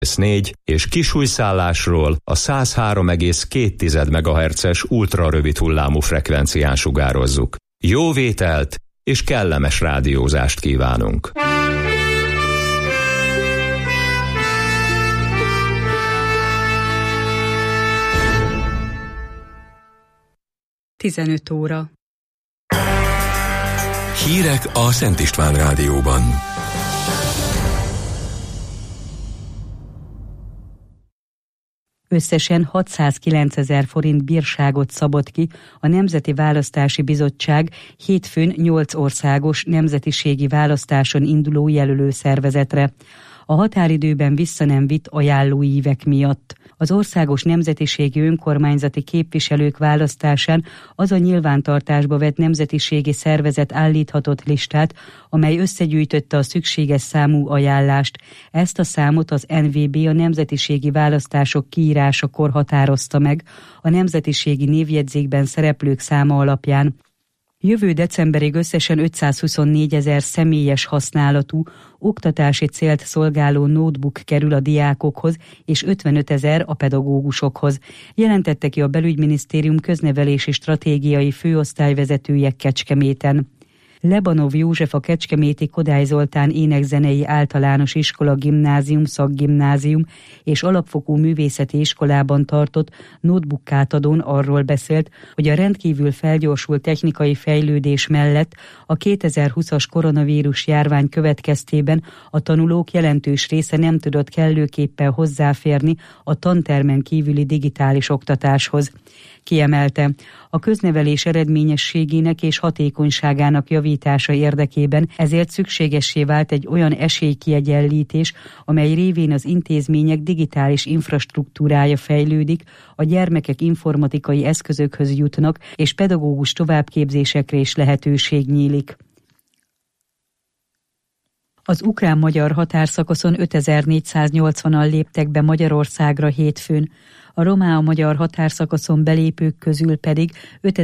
4 és kisújszállásról a 103,2 MHz-es ultrarövid hullámú frekvencián sugározzuk. Jó vételt és kellemes rádiózást kívánunk! Tizenöt óra. Hírek a Szent István Rádióban. Összesen 609 000 forint bírságot szabott ki a Nemzeti Választási Bizottság hétfőn 8 országos nemzetiségi választáson induló jelölő szervezetre, a határidőben vissza nem vitt ajánlóívek miatt. Az országos nemzetiségi önkormányzati képviselők választásán az a nyilvántartásba vett nemzetiségi szervezet állíthatott listát, amely összegyűjtötte a szükséges számú ajánlást. Ezt a számot az NVB a nemzetiségi választások kiírásakor határozta meg a nemzetiségi névjegyzékben szereplők száma alapján. Jövő decemberig összesen 524 000 személyes használatú, oktatási célt szolgáló notebook kerül a diákokhoz, és 55 000 a pedagógusokhoz, jelentette ki a Belügyminisztérium köznevelési stratégiai főosztályvezetője Kecskeméten. Lebanov József a kecskeméti Kodály Zoltán énekzenei általános iskola gimnázium, szakgimnázium és alapfokú művészeti iskolában tartott notebook átadón arról beszélt, hogy a rendkívül felgyorsult technikai fejlődés mellett a 2020-as koronavírus járvány következtében a tanulók jelentős része nem tudott kellőképpen hozzáférni a tantermen kívüli digitális oktatáshoz. Kiemelte, a köznevelés eredményességének és hatékonyságának javítása érdekében ezért szükségessé vált egy olyan esélykiegyenlítés, amely révén az intézmények digitális infrastruktúrája fejlődik, a gyermekek informatikai eszközökhöz jutnak, és pedagógus továbbképzésekre is lehetőség nyílik. Az ukrán-magyar határszakaszon 5480-an léptek be Magyarországra hétfőn, a román-magyar határszakaszon belépők közül pedig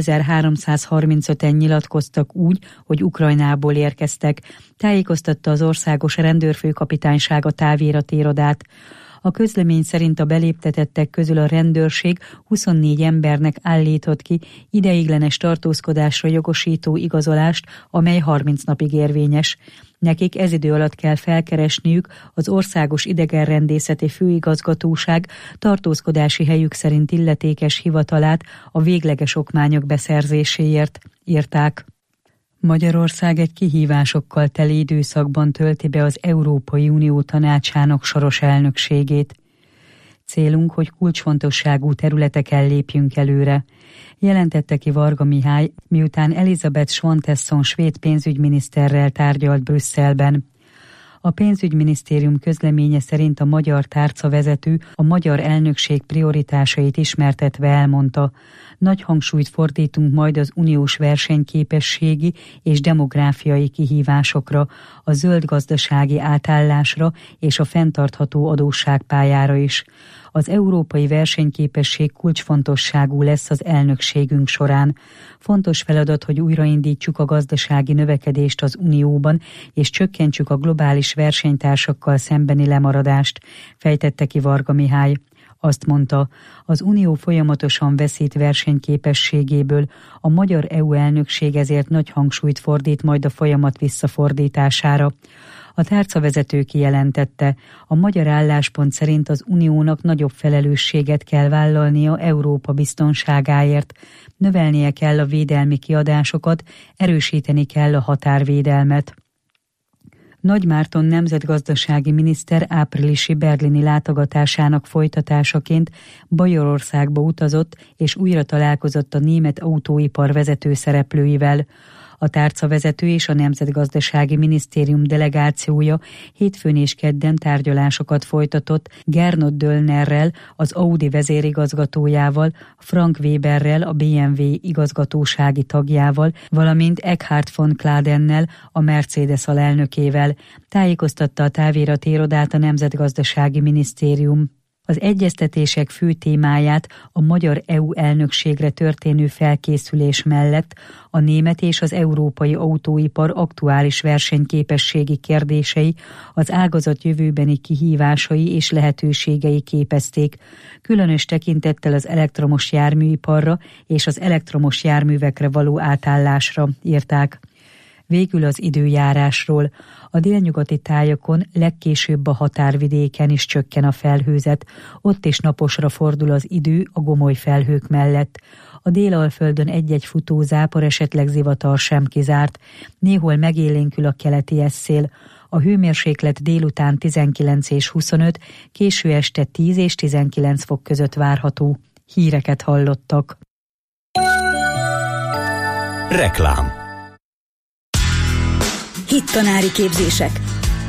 5335-en nyilatkoztak úgy, hogy Ukrajnából érkeztek, tájékoztatta az Országos Rendőrfőkapitányság a táviratirodát. A közlemény szerint a beléptetettek közül a rendőrség 24 embernek állított ki ideiglenes tartózkodásra jogosító igazolást, amely 30 napig érvényes. Nekik ez idő alatt kell felkeresniük az Országos Idegenrendészeti Főigazgatóság tartózkodási helyük szerint illetékes hivatalát a végleges okmányok beszerzéséért, írták. Magyarország egy kihívásokkal teli időszakban tölti be az Európai Unió Tanácsának soros elnökségét. Célunk, hogy kulcsfontosságú területeken lépjünk előre, jelentette ki Varga Mihály, miután Elisabeth Svantesson svéd pénzügyminiszterrel tárgyalt Brüsszelben. A pénzügyminisztérium közleménye szerint a magyar tárcavezető a magyar elnökség prioritásait ismertetve elmondta, nagy hangsúlyt fordítunk majd az uniós versenyképességi és demográfiai kihívásokra, a zöld gazdasági átállásra és a fenntartható adósságpályára is. Az európai versenyképesség kulcsfontosságú lesz az elnökségünk során. Fontos feladat, hogy újraindítsuk a gazdasági növekedést az Unióban, és csökkentsük a globális versenytársakkal szembeni lemaradást, fejtette ki Varga Mihály. Azt mondta, az Unió folyamatosan veszít versenyképességéből, a magyar EU elnökség ezért nagy hangsúlyt fordít majd a folyamat visszafordítására. A tárcavezető kijelentette, a magyar álláspont szerint az Uniónak nagyobb felelősséget kell vállalnia Európa biztonságáért, növelnie kell a védelmi kiadásokat, erősíteni kell a határvédelmet. Nagy Márton nemzetgazdasági miniszter áprilisi berlini látogatásának folytatásaként Bajorországba utazott és újra találkozott a német autóipar vezető szereplőivel. A tárcavezető és a Nemzetgazdasági Minisztérium delegációja hétfőn és kedden tárgyalásokat folytatott Gernot Döllnerrel, az Audi vezérigazgatójával, Frank Weberrel, a BMW igazgatósági tagjával, valamint Eckhard von Kladennel, a Mercedes alelnökével, tájékoztatta a táviratirodát a Nemzetgazdasági Minisztérium. Az egyeztetések fő témáját a magyar EU elnökségre történő felkészülés mellett a német és az európai autóipar aktuális versenyképességi kérdései, az ágazat jövőbeni kihívásai és lehetőségei képezték, különös tekintettel az elektromos járműiparra és az elektromos járművekre való átállásra, írták. Végül az időjárásról. A délnyugati tájakon, legkésőbb a határvidéken is csökken a felhőzet, ott is naposra fordul az idő a gomoly felhők mellett. A Délalföldön egy-egy futózápor, esetleg zivatar sem kizárt, néhol megélénkül a keleti eszél. A hőmérséklet délután 19 és 25, késő este 10 és 19 fok között várható. Híreket hallottak. Reklám. Hittanári képzések.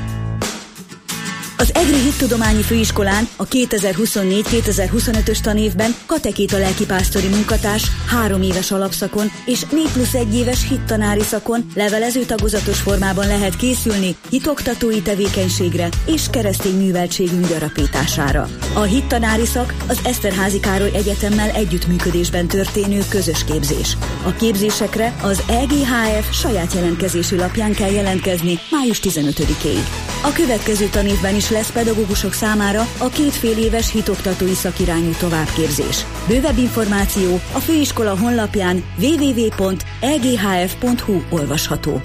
Az EGRI Hittudományi Főiskolán a 2024-2025-ös tanévben katekéta lelkipásztori munkatárs 3 éves alapszakon és 4+1 éves hittanári szakon levelező tagozatos formában lehet készülni hitoktatói tevékenységre és keresztény műveltségünk gyarapítására. A hittanári szak az Eszterházy Károly Egyetemmel együttműködésben történő közös képzés. A képzésekre az EGHF saját jelentkezési lapján kell jelentkezni május 15-ig. A következő tanévben is lesz pedagógusok számára a 2,5 éves hitoktatói szakirányú továbbképzés. Bővebb információ a főiskola honlapján www.eghf.hu olvasható.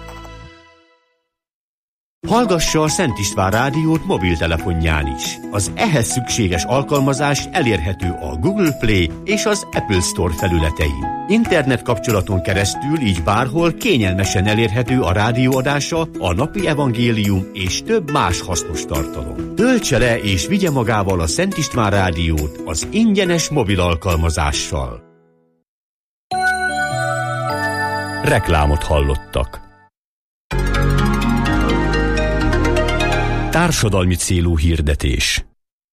Hallgassa a Szent István Rádiót mobiltelefonján is. Az ehhez szükséges alkalmazás elérhető a Google Play és az Apple Store felületein. Internet kapcsolaton keresztül így bárhol kényelmesen elérhető a rádióadása, a napi evangélium és több más hasznos tartalom. Töltse le és vigye magával a Szent István Rádiót az ingyenes mobil alkalmazással. Reklámot hallottak. Társadalmi célú hirdetés.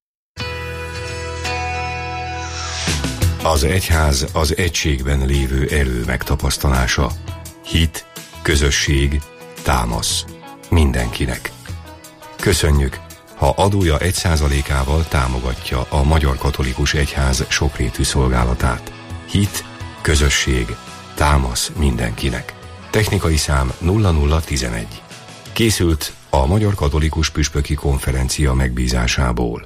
Az egyház az egységben lévő erő megtapasztalása. Hit, közösség, támasz. Mindenkinek. Köszönjük, ha adója 1%-ával támogatja a Magyar Katolikus Egyház sokrétű szolgálatát. Hit, közösség, támasz mindenkinek. Technikai szám 0011. Készült a Magyar Katolikus Püspöki Konferencia megbízásából.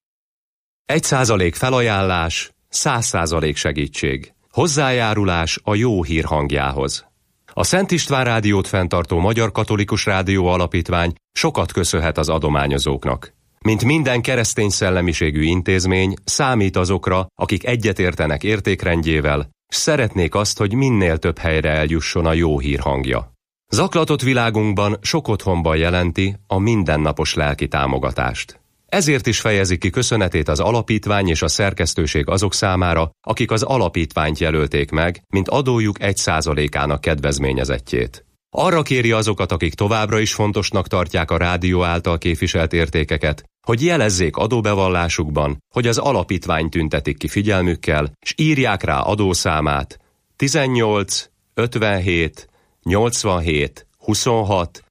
1% felajánlás, 100% segítség. Hozzájárulás a jó hír hangjához. A Szent István Rádiót fenntartó Magyar Katolikus Rádió Alapítvány sokat köszönhet az adományozóknak. Mint minden keresztény szellemiségű intézmény, számít azokra, akik egyetértenek értékrendjével, s szeretnék azt, hogy minél több helyre eljusson a jó hír hangja. Zaklatott világunkban sok otthonban jelenti a mindennapos lelki támogatást. Ezért is fejezi ki köszönetét az alapítvány és a szerkesztőség azok számára, akik az alapítványt jelölték meg, mint adójuk 1%-ának kedvezményezettjét. Arra kéri azokat, akik továbbra is fontosnak tartják a rádió által képviselt értékeket, hogy jelezzék adóbevallásukban, hogy az alapítvány tüntetik ki figyelmükkel, s írják rá adószámát 18 57 87 26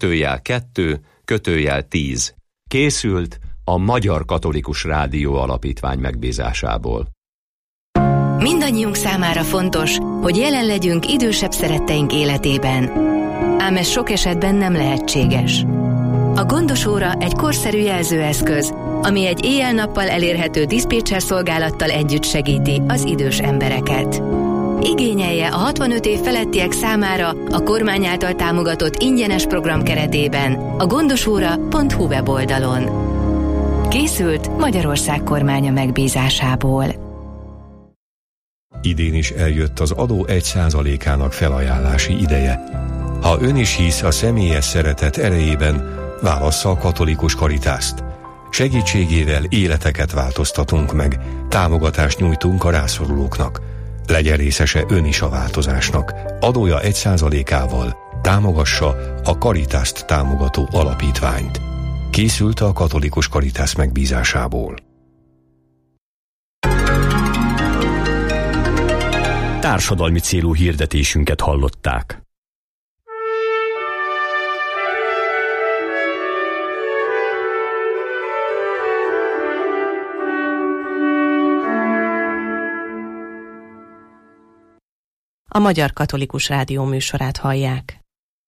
/2 /10. Készült a Magyar Katolikus Rádió Alapítvány megbízásából. Mindannyiunk számára fontos, hogy jelen legyünk idősebb szeretteink életében. Ám ez sok esetben nem lehetséges. A Gondos óra egy korszerű jelzőeszköz, ami egy éjjel-nappal elérhető diszpécser szolgálattal együtt segíti az idős embereket. Igényelje a 65 év felettiek számára a kormány által támogatott ingyenes program keretében a gondosóra.hu weboldalon. Készült Magyarország kormánya megbízásából. Idén is eljött az adó 1%-ának felajánlási ideje. Ha ön is hisz a személyes szeretet erejében, válassza a katolikus Karitászt. Segítségével életeket változtatunk meg, támogatást nyújtunk a rászorulóknak. Legyen részese ön is a változásnak. Adója 1%-ával támogassa a Karitászt támogató alapítványt. Készült a katolikus Karitász megbízásából. Társadalmi célú hirdetésünket hallották. a Magyar Katolikus Rádió műsorát hallják.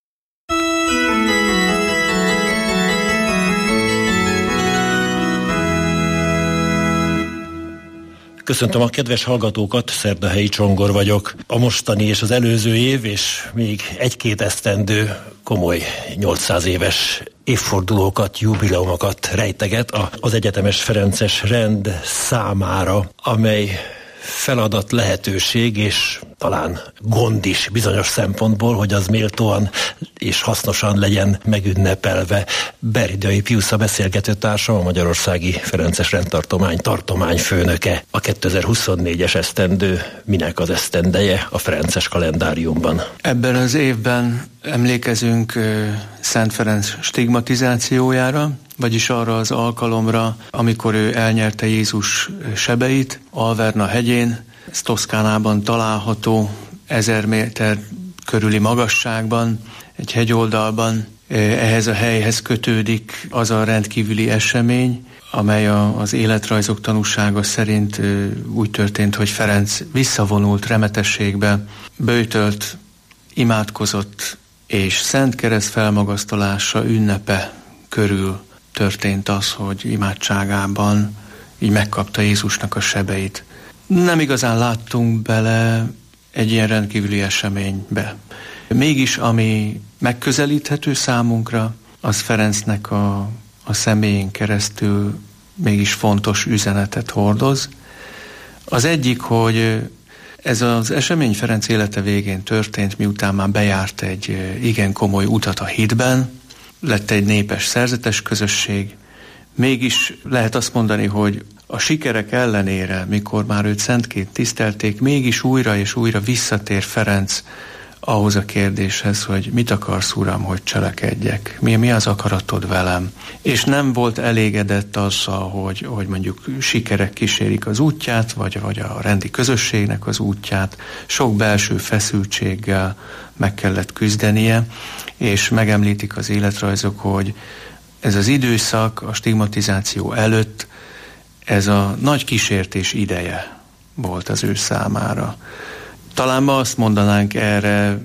Köszöntöm a kedves hallgatókat, Szerdahelyi Csongor vagyok. A mostani és az előző év, és még egy-két esztendő komoly 800 éves évfordulókat, jubileumokat rejteget az egyetemes ferences rend számára, amely feladat, lehetőség és talán gond is bizonyos szempontból, hogy az méltóan és hasznosan legyen megünnepelve. Beridai Piusz a beszélgetőtársam, a Magyarországi Ferences Rendtartomány tartományfőnöke. A 2024-es esztendő minek az esztendeje a ferences kalendáriumban? Ebben az évben emlékezünk Szent Ferenc stigmatizációjára, vagyis arra az alkalomra, amikor ő elnyerte Jézus sebeit Alverna hegyén, ez Toszkánában található, 1000 méter körüli magasságban, egy hegyoldalban. Ehhez a helyhez kötődik az a rendkívüli esemény, amely az életrajzok tanúsága szerint úgy történt, hogy Ferenc visszavonult remetességbe, böjtölt, imádkozott, és Szent Kereszt felmagasztalása ünnepe körül történt az, hogy imádságában így megkapta Jézusnak a sebeit. Nem igazán láttunk bele egy ilyen rendkívüli eseménybe. Mégis, ami megközelíthető számunkra, az Ferencnek a személyén keresztül mégis fontos üzenetet hordoz. Az egyik, hogy ez az esemény Ferenc élete végén történt, miután már bejárt egy igen komoly utat a hitben, lett egy népes szerzetes közösség. Mégis lehet azt mondani, hogy a sikerek ellenére, mikor már őt szentként tisztelték, mégis újra és újra visszatér Ferenc ahhoz a kérdéshez, hogy mit akarsz, Uram, hogy cselekedjek? Mi az akaratod velem? És nem volt elégedett azzal, hogy mondjuk sikerek kísérik az útját, vagy a rendi közösségnek az útját. Sok belső feszültséggel meg kellett küzdenie, és megemlítik az életrajzok, hogy ez az időszak a stigmatizáció előtt, ez a nagy kísértés ideje volt az ő számára. Talán ma azt mondanánk erre,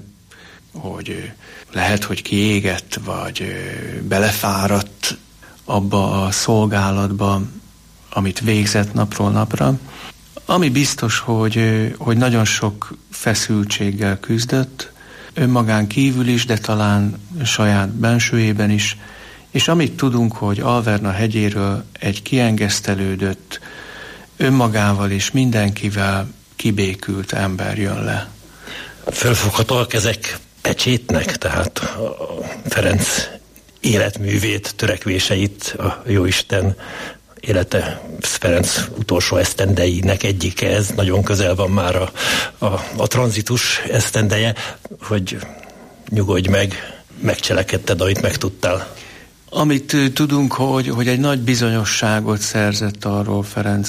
hogy lehet, hogy kiégett, vagy belefáradt abba a szolgálatba, amit végzett napról napra. Ami biztos, hogy nagyon sok feszültséggel küzdött, önmagán kívül is, de talán saját bensőjében is, és amit tudunk, hogy Alverna hegyéről egy kiengesztelődött, önmagával és mindenkivel kibékült ember jön le. Fölfoghatóak ezek pecsétnek, tehát a Ferenc életművét, törekvéseit a Jóisten élete, Ferenc utolsó esztendeinek egyike ez, nagyon közel van már a tranzitus esztendeje, hogy nyugodj meg, megcselekedted, amit megtudtál. Amit tudunk, hogy egy nagy bizonyosságot szerzett arról Ferenc,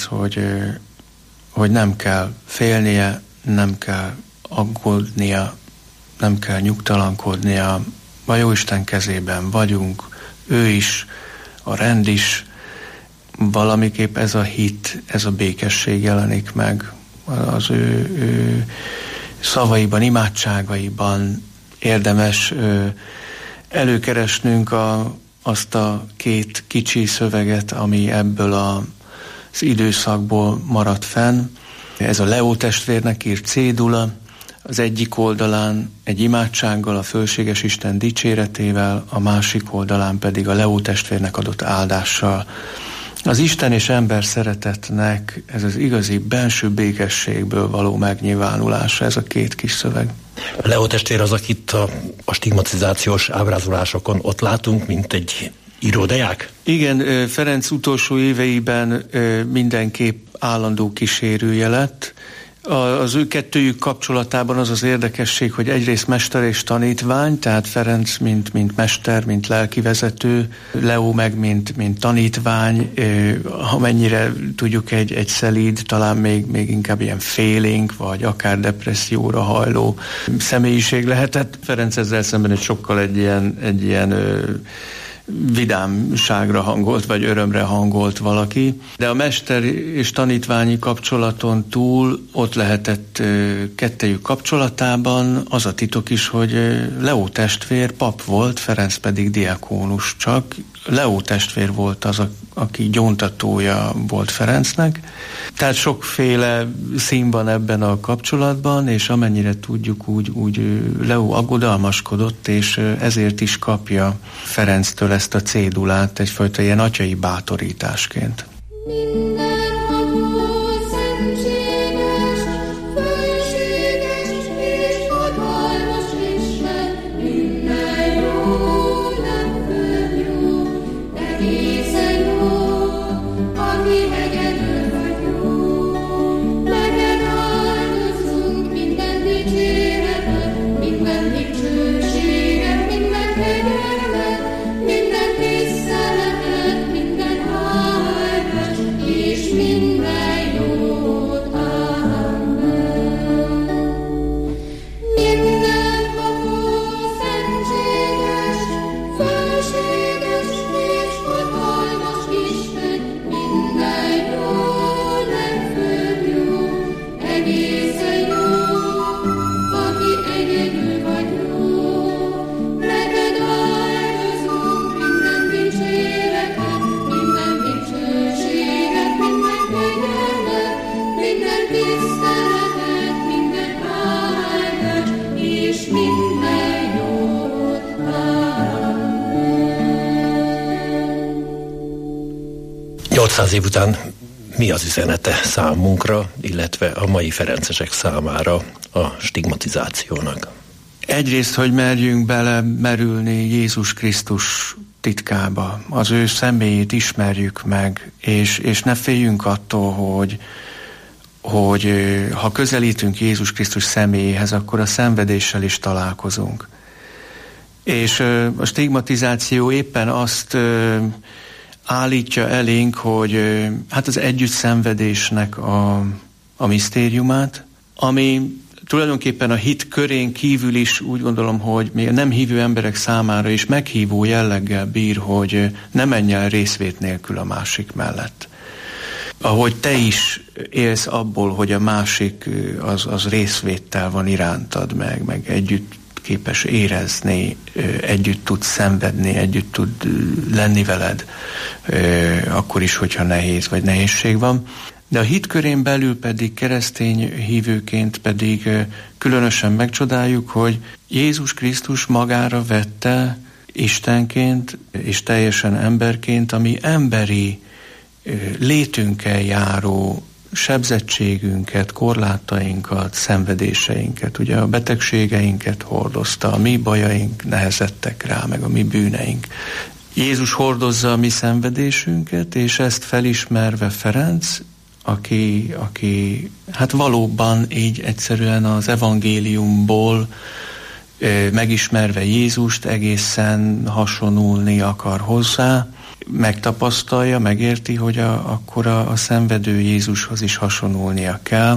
hogy nem kell félnie, nem kell aggódnia, nem kell nyugtalankodnia, a Jóisten kezében vagyunk, ő is, a rend is, valamiképp ez a hit, ez a békesség jelenik meg az ő szavaiban, imádságaiban. Érdemes előkeresnünk azt a két kicsi szöveget, ami ebből az időszakból maradt fenn. Ez a Leó testvérnek írt cédula, az egyik oldalán egy imádsággal, a fölséges Isten dicséretével, a másik oldalán pedig a Leó testvérnek adott áldással. Az Isten és ember szeretetnek ez az igazi benső békességből való megnyilvánulása, ez a két kis szöveg. Leó testvér az, akit a stigmatizációs ábrázolásokon ott látunk, mint egy íródeák? Igen, Ferenc utolsó éveiben mindenképp állandó kísérője lett. Az ő kettőjük kapcsolatában az az érdekesség, hogy egyrészt mester és tanítvány, tehát Ferenc mint mester, mint lelkivezető, Leó meg mint tanítvány, amennyire tudjuk egy szelíd, talán még inkább ilyen félénk, vagy akár depresszióra hajló személyiség lehetett. Ferenc ezzel szemben sokkal egy ilyen vidámságra hangolt, vagy örömre hangolt valaki. De a mester és tanítványi kapcsolaton túl ott lehetett kettejük kapcsolatában az a titok is, hogy Leó testvér pap volt, Ferenc pedig diakónus, csak Leó testvér volt az, aki gyóntatója volt Ferencnek. Tehát sokféle szín van ebben a kapcsolatban, és amennyire tudjuk, úgy Leó aggodalmaskodott, és ezért is kapja Ferenctől ezt a cédulát egyfajta ilyen atyai bátorításként. Év után mi az üzenete számunkra, illetve a mai ferencesek számára a stigmatizációnak? Egyrészt, hogy merjünk belemerülni Jézus Krisztus titkába, az ő személyét ismerjük meg, és ne féljünk attól, hogy ha közelítünk Jézus Krisztus személyéhez, akkor a szenvedéssel is találkozunk. És a stigmatizáció éppen azt állítja elénk, hogy hát az együtt szenvedésnek a misztériumát, ami tulajdonképpen a hit körén kívül is úgy gondolom, hogy még nem hívő emberek számára is meghívó jelleggel bír, hogy ne menj el részvét nélkül a másik mellett. Ahogy te is élsz abból, hogy a másik az részvéttel van irántad, meg együtt képes érezni, együtt tud szenvedni, együtt tud lenni veled, akkor is, hogyha nehéz vagy nehézség van. De a hitkörén belül pedig keresztény hívőként pedig különösen megcsodáljuk, hogy Jézus Krisztus magára vette Istenként és teljesen emberként, ami emberi létünkkel járó sebzettségünket, korlátainkat, szenvedéseinket, ugye a betegségeinket hordozta, a mi bajaink nehezettek rá, meg a mi bűneink. Jézus hordozza a mi szenvedésünket, és ezt felismerve Ferenc, aki hát valóban így egyszerűen az evangéliumból megismerve Jézust egészen hasonulni akar hozzá, megtapasztalja, megérti, hogy akkor a szenvedő Jézushoz is hasonulnia kell,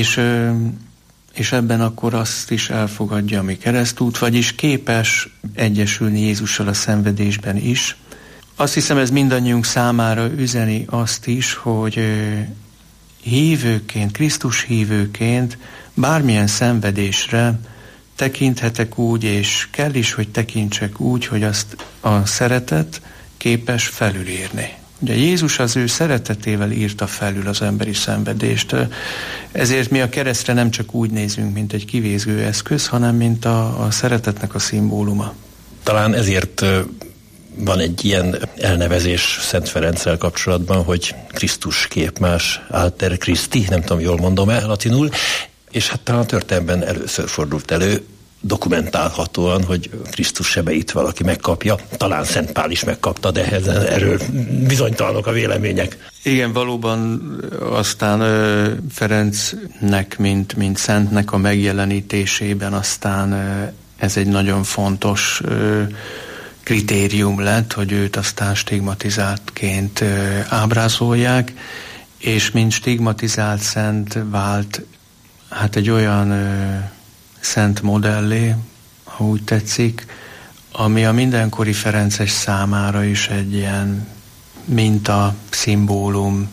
és ebben akkor azt is elfogadja, ami keresztút, vagyis képes egyesülni Jézussal a szenvedésben is. Azt hiszem, ez mindannyiunk számára üzeni azt is, hogy hívőként, Krisztus hívőként bármilyen szenvedésre tekinthetek úgy, és kell is, hogy tekintsek úgy, hogy azt a szeretet képes felülírni. Ugye Jézus az ő szeretetével írta felül az emberi szenvedést, ezért mi a keresztre nem csak úgy nézünk, mint egy kivéző eszköz, hanem mint a szeretetnek a szimbóluma. Talán ezért van egy ilyen elnevezés Szent Ferenccel kapcsolatban, hogy Krisztus képmás, Alter Christi, nem tudom, jól mondom-e latinul, és hát talán a történelemben először fordult elő, dokumentálhatóan, hogy Krisztus sebeit valaki megkapja. Talán Szent Pál is megkapta, de erről bizonytalanok a vélemények. Igen, valóban aztán Ferencnek, mint szentnek a megjelenítésében aztán ez egy nagyon fontos kritérium lett, hogy őt aztán stigmatizáltként ábrázolják, és mint stigmatizált szent vált hát egy olyan szent modellé, ha úgy tetszik, ami a mindenkori ferences számára is egy ilyen minta, szimbólum,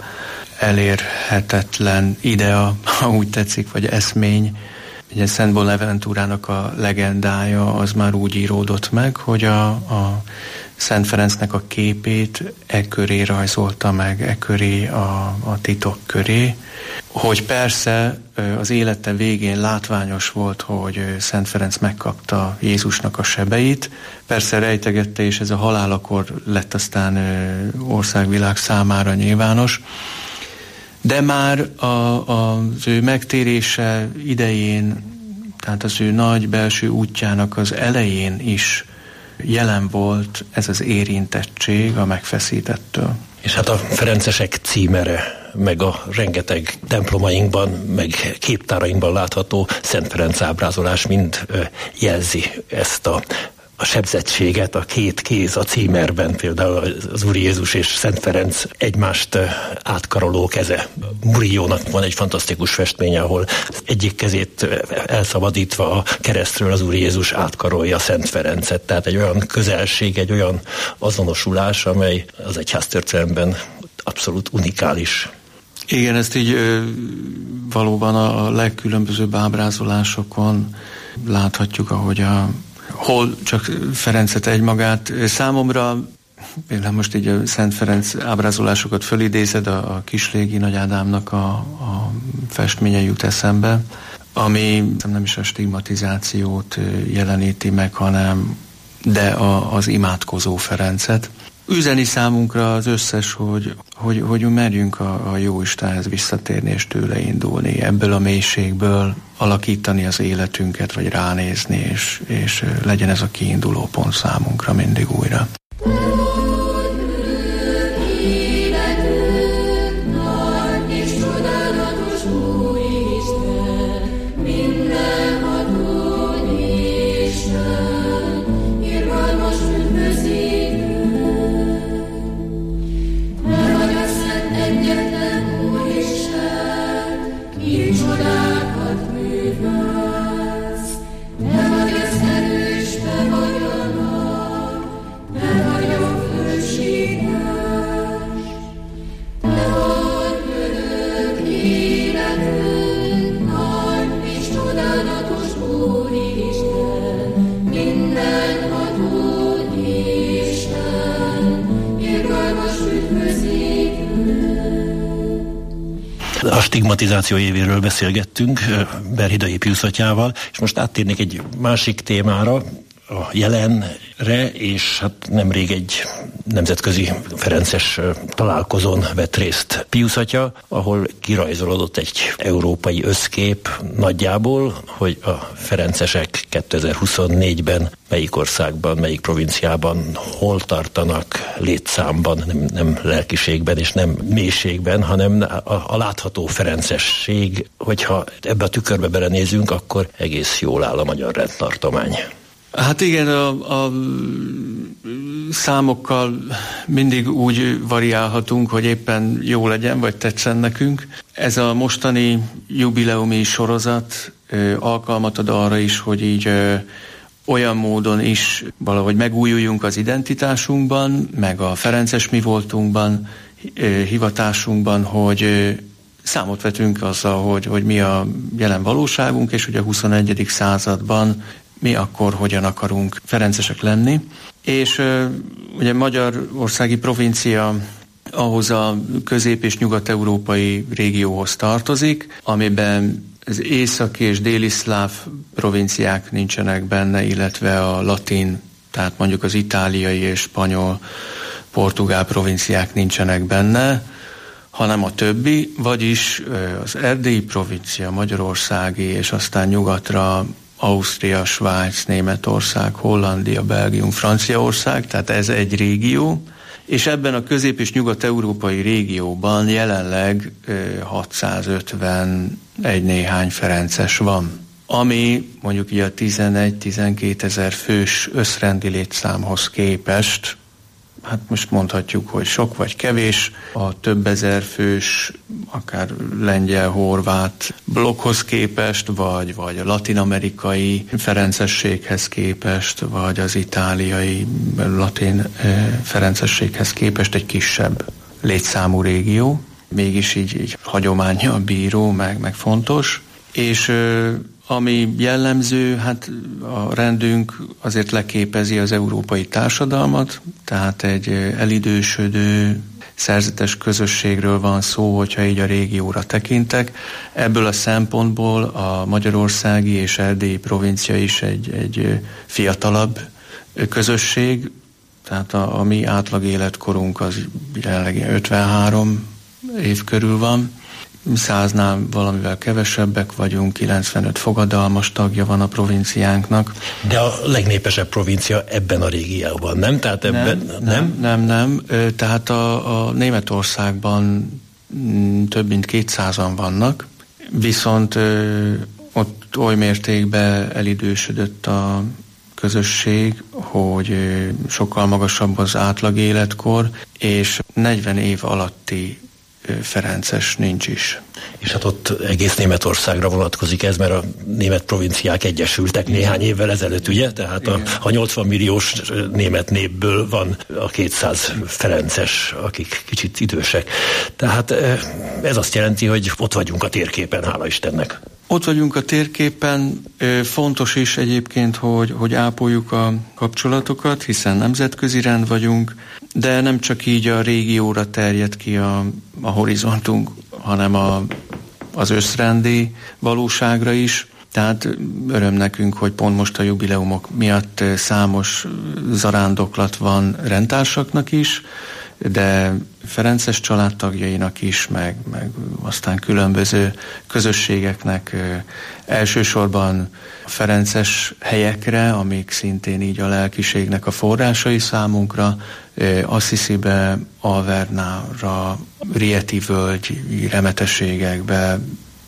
elérhetetlen idea, ha úgy tetszik, vagy eszmény. Ugye Szent Bonaventúrának a legendája az már úgy íródott meg, hogy a Szent Ferencnek a képét köré rajzolta meg, köré a titok köré, hogy persze az élete végén látványos volt, hogy Szent Ferenc megkapta Jézusnak a sebeit, persze rejtegette, és ez a halálakor lett aztán országvilág számára nyilvános, de már az ő megtérése idején, tehát az ő nagy belső útjának az elején is jelen volt ez az érintettség a megfeszítettől. És hát a ferencesek címere, meg a rengeteg templomainkban, meg képtárainkban látható Szent Ferenc ábrázolás mind jelzi ezt a sebzettséget, a két kéz a címerben, például az Úr Jézus és Szent Ferenc egymást átkaroló keze. Murillonak van egy fantasztikus festménye, ahol egyik kezét elszabadítva a keresztről az Úr Jézus átkarolja Szent Ferencet. Tehát egy olyan közelség, egy olyan azonosulás, amely az egyháztörténelemben abszolút unikális. Igen, ezt így valóban a legkülönbözőbb ábrázolásokon láthatjuk, ahogy hol csak Ferencet egymagát. Számomra, például most így a Szent Ferenc ábrázolásokat fölidézed, a Kislégi Nagy Ádámnak a festménye jut eszembe, ami nem is a stigmatizációt jeleníti meg, de az imádkozó Ferencet. Üzeni számunkra az összes, hogy merjünk a Jóistenhez visszatérni és tőle indulni, ebből a mélységből alakítani az életünket, vagy ránézni, és legyen ez a kiinduló pont számunkra mindig újra. A stigmatizáció évéről beszélgettünk Berhidai Piusz atyával, és most áttérnék egy másik témára, a jelenre, és hát nemrég egy nemzetközi ferences találkozón vett részt Piusz atya, ahol kirajzolódott egy európai összkép nagyjából, hogy a ferencesek 2024-ben melyik országban, melyik provinciában hol tartanak létszámban, nem lelkiségben és nem mélységben, hanem a látható ferencesség, hogyha ebbe a tükörbe belenézünk, akkor egész jól áll a magyar rendtartomány. Hát igen, a számokkal mindig úgy variálhatunk, hogy éppen jó legyen, vagy tetszen nekünk. Ez a mostani jubileumi sorozat alkalmat ad arra is, hogy így olyan módon is valahogy megújuljunk az identitásunkban, meg a ferences mi voltunkban, hivatásunkban, hogy számot vetünk azzal, hogy mi a jelen valóságunk, és hogy a 21. században mi akkor hogyan akarunk ferencesek lenni. És ugye Magyarországi provincia ahhoz a közép- és nyugat-európai régióhoz tartozik, amiben az északi és déli szláv provinciák nincsenek benne, illetve a latin, tehát mondjuk az itáliai és spanyol, portugál provinciák nincsenek benne, hanem a többi, vagyis az erdélyi provincia, magyarországi, és aztán nyugatra Ausztria, Svájc, Németország, Hollandia, Belgium, Franciaország, tehát ez egy régió, és ebben a közép- és nyugat-európai régióban jelenleg 651 néhány ferences van, ami mondjuk így a 11-12 ezer fős összrendi létszámhoz képest, hát most mondhatjuk, hogy sok vagy kevés, a több ezer fős akár lengyel-horvát blokkhoz képest, vagy a latin-amerikai ferencességhez képest, vagy az itáliai latin ferencességhez képest egy kisebb létszámú régió, mégis így hagyománnyal bíró, meg fontos. És ami jellemző, hát a rendünk azért leképezi az európai társadalmat, tehát egy elidősödő, szerzetes közösségről van szó, hogyha így a régióra tekintek. Ebből a szempontból a magyarországi és erdélyi provincia is egy fiatalabb közösség, tehát a mi átlag életkorunk az jelenleg 53 év körül van. 100-nál valamivel kevesebbek vagyunk, 95 fogadalmas tagja van a provinciánknak. De a legnépesebb provincia ebben a régióban, nem? Tehát ebben nem. Tehát a Németországban több mint 200-an vannak, viszont ott oly mértékben elidősödött a közösség, hogy sokkal magasabb az átlag életkor, és 40 év alatti ferences nincs is. És hát ott egész Németországra vonatkozik ez, mert a német provinciák egyesültek néhány évvel ezelőtt, ugye? Tehát a 80 milliós német népből van a 200 ferences, akik kicsit idősek. Tehát ez azt jelenti, hogy ott vagyunk a térképen, hála Istennek. Ott vagyunk a térképen, fontos is egyébként, hogy ápoljuk a kapcsolatokat, hiszen nemzetközi rend vagyunk, de nem csak így a régióra terjed ki a horizontunk, hanem az összrendi valóságra is. Tehát öröm nekünk, hogy pont most a jubileumok miatt számos zarándoklat van rendtársaknak is, de ferences családtagjainak is, meg aztán különböző közösségeknek, elsősorban a ferences helyekre, amik szintén így a lelkiségnek a forrásai számunkra, Assisibe, Alvernára, Rieti völgy, remetességekbe,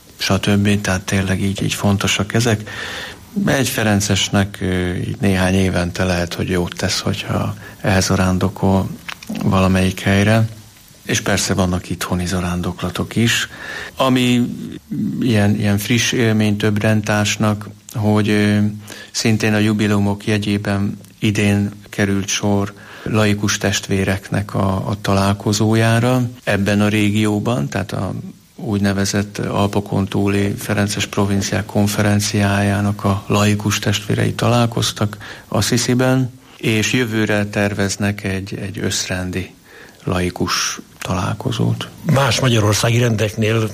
stb. Tehát tényleg így fontosak ezek. Egy ferencesnek így néhány évente lehet, hogy jót tesz, hogyha elzarándokol valamelyik helyre, és persze vannak itthoni zarándoklatok is. Ami ilyen friss élmény több rendtársnak, hogy szintén a jubileumok jegyében idén került sor laikus testvéreknek a találkozójára ebben a régióban, tehát a úgynevezett Alpokon túli ferences provinciák konferenciájának a laikus testvérei találkoztak Assisiben, és jövőre terveznek egy összrendi laikus találkozót. Más magyarországi rendeknél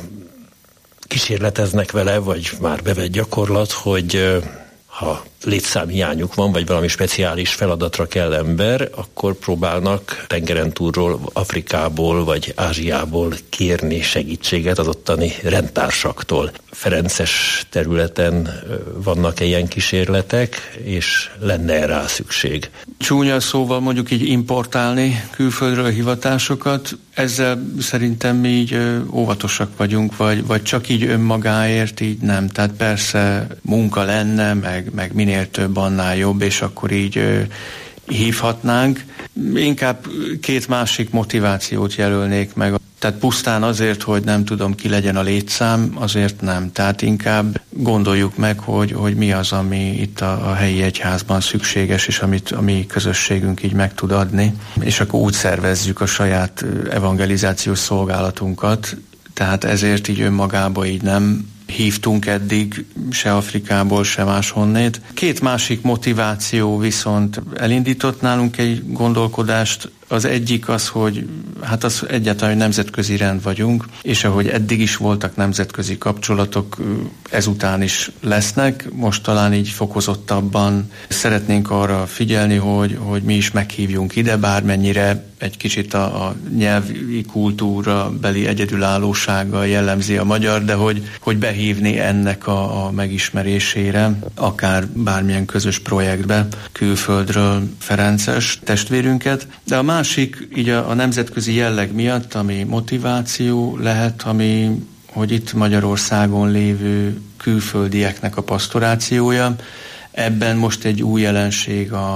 kísérleteznek vele, vagy már bevett gyakorlat, hogy ha létszámhiányuk van, vagy valami speciális feladatra kell ember, akkor próbálnak tengeren túlról, Afrikából, vagy Ázsiából kérni segítséget az ottani rendtársaktól. Ferences területen vannak ilyen kísérletek, és lenne rá szükség. Csúnya szóval mondjuk így importálni külföldről hivatásokat, ezzel szerintem mi így óvatosak vagyunk, vagy csak így önmagáért így nem. Tehát persze munka lenne, meg minél több, annál jobb, és akkor így hívhatnánk. Inkább két másik motivációt jelölnék meg. Tehát pusztán azért, hogy nem tudom, ki legyen a létszám, azért nem. Tehát inkább gondoljuk meg, hogy mi az, ami itt a helyi egyházban szükséges, és amit a mi közösségünk így meg tud adni. És akkor úgy szervezzük a saját evangelizációs szolgálatunkat. Tehát ezért így önmagába így nem hívtunk eddig, se Afrikából, se máshonnét. Két másik motiváció viszont elindított nálunk egy gondolkodást. Az egyik az, hogy hát az egyáltalán, hogy nemzetközi rend vagyunk, és ahogy eddig is voltak nemzetközi kapcsolatok, ezután is lesznek. Most talán így fokozottabban szeretnénk arra figyelni, hogy mi is meghívjunk ide, bármennyire egy kicsit a nyelvi kultúra beli egyedülállósággal jellemzi a magyar, de hogy behívni ennek a megismerésére, akár bármilyen közös projektbe külföldről ferences testvérünket. De a másik, így a nemzetközi jelleg miatt, ami motiváció lehet, hogy itt Magyarországon lévő külföldieknek a pasztorációja. Ebben most egy új jelenség a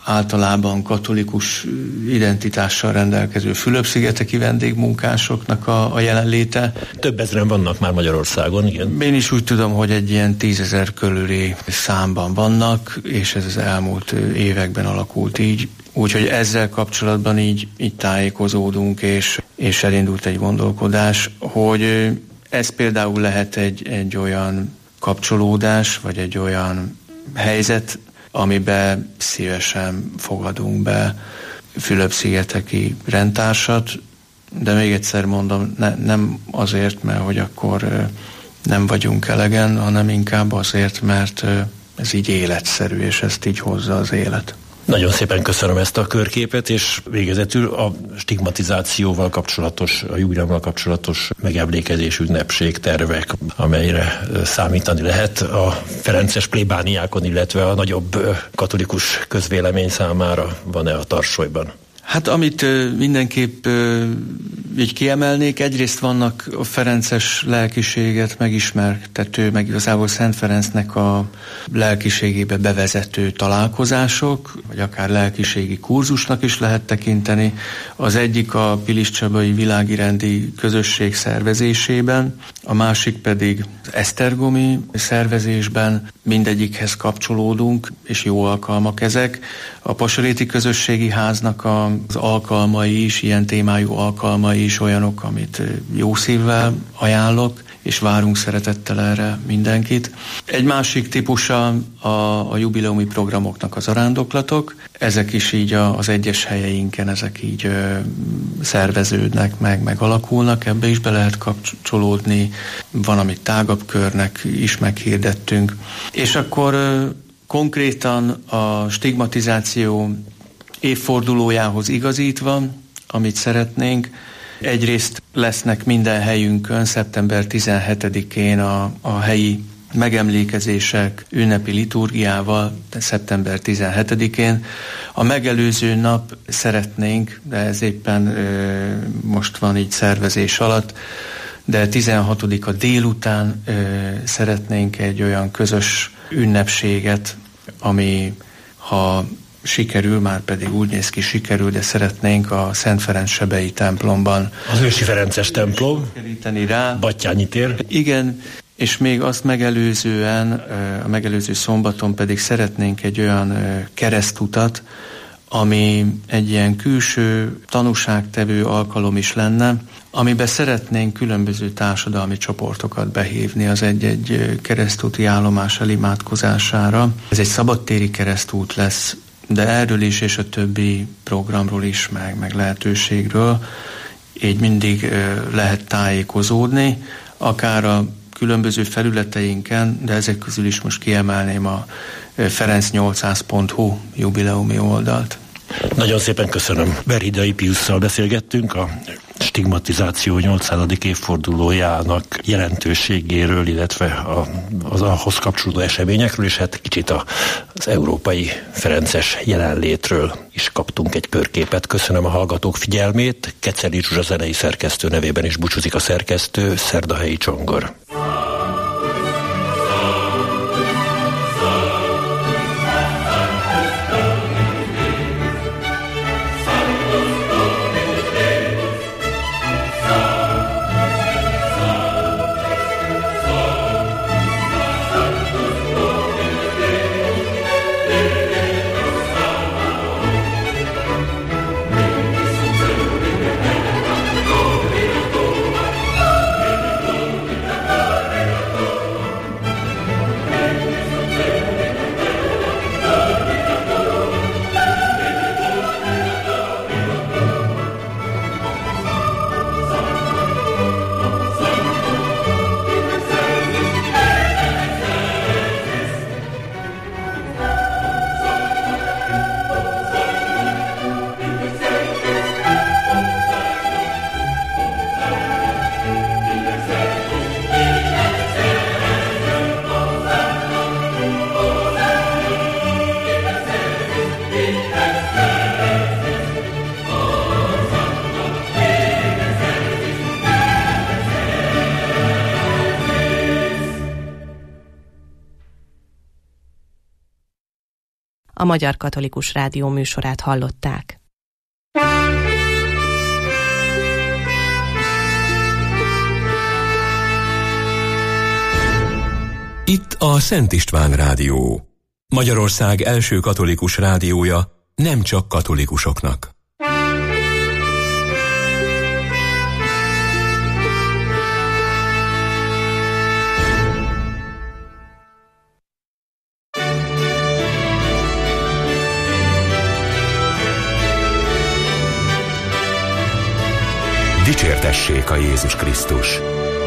általában katolikus identitással rendelkező Fülöp-szigeteki vendégmunkásoknak a jelenléte. Több ezren vannak már Magyarországon, igen. Én is úgy tudom, hogy egy ilyen 10 000 körüli számban vannak, és ez az elmúlt években alakult így. Úgyhogy ezzel kapcsolatban így tájékozódunk, és elindult egy gondolkodás, hogy ez például lehet egy olyan kapcsolódás, vagy egy olyan helyzet, amiben szívesen fogadunk be Fülöp-szigeteki rendtársat, de még egyszer mondom, nem azért, mert hogy akkor nem vagyunk elegen, hanem inkább azért, mert ez így életszerű, és ezt így hozza az élet. Nagyon szépen köszönöm ezt a körképet, és végezetül a stigmatizációval kapcsolatos, a jubileummal kapcsolatos megemlékezés, ünnepség, tervek, amelyre számítani lehet a ferences plébániákon, illetve a nagyobb katolikus közvélemény számára van-e a tarsolyban? Hát amit mindenképp így kiemelnék, egyrészt vannak a ferences lelkiséget megismertető, meg igazából Szent Ferencnek a lelkiségébe bevezető találkozások, vagy akár lelkiségi kurzusnak is lehet tekinteni. Az egyik a Piliscsabai Világirendi Közösség szervezésében, a másik pedig az esztergomi szervezésben, mindegyikhez kapcsolódunk, és jó alkalmak ezek. A Pasaréti Közösségi Háznak az alkalmai is, ilyen témájú alkalmai is olyanok, amit jó szívvel ajánlok, és várunk szeretettel erre mindenkit. Egy másik típusa a jubileumi programoknak az arándoklatok. Ezek is így az egyes helyeinken, ezek így szerveződnek meg alakulnak, ebbe is be lehet kapcsolódni. Van, amit tágabb körnek is meghirdettünk. És akkor konkrétan a stigmatizáció évfordulójához igazítva, amit szeretnénk, egyrészt lesznek minden helyünkön szeptember 17-én a helyi megemlékezések ünnepi liturgiával, szeptember 17-én. A megelőző nap szeretnénk, de ez éppen most van így szervezés alatt, de 16-a délután szeretnénk egy olyan közös ünnepséget, ami ha sikerül, már pedig úgy néz ki, sikerül, de szeretnénk a Szent Ferenc sebei templomban. Az ősi ferences templom, Battyányi tér. Igen, és még azt megelőzően, a megelőző szombaton pedig szeretnénk egy olyan keresztutat, ami egy ilyen külső tanúságtevő alkalom is lenne, amiben szeretnénk különböző társadalmi csoportokat behívni az egy-egy keresztúti állomás elimádkozására. Ez egy szabadtéri keresztút lesz, de erről is és a többi programról is, meg lehetőségről így mindig lehet tájékozódni, akár a különböző felületeinken, de ezek közül is most kiemelném a ferenc800.hu jubileumi oldalt. Nagyon szépen köszönöm. Beridai Piusszal beszélgettünk a stigmatizáció 800. évfordulójának jelentőségéről, illetve az ahhoz kapcsolódó eseményekről, és hát kicsit az európai ferences jelenlétről is kaptunk egy körképet. Köszönöm a hallgatók figyelmét. Keceli Zsuzsa zenei szerkesztő nevében is búcsúzik a szerkesztő, Szerdahelyi Csongor. a Magyar Katolikus Rádió műsorát hallották. Itt a Szent István Rádió, Magyarország első katolikus rádiója, nem csak katolikusoknak. Dicsértessék a Jézus Krisztus!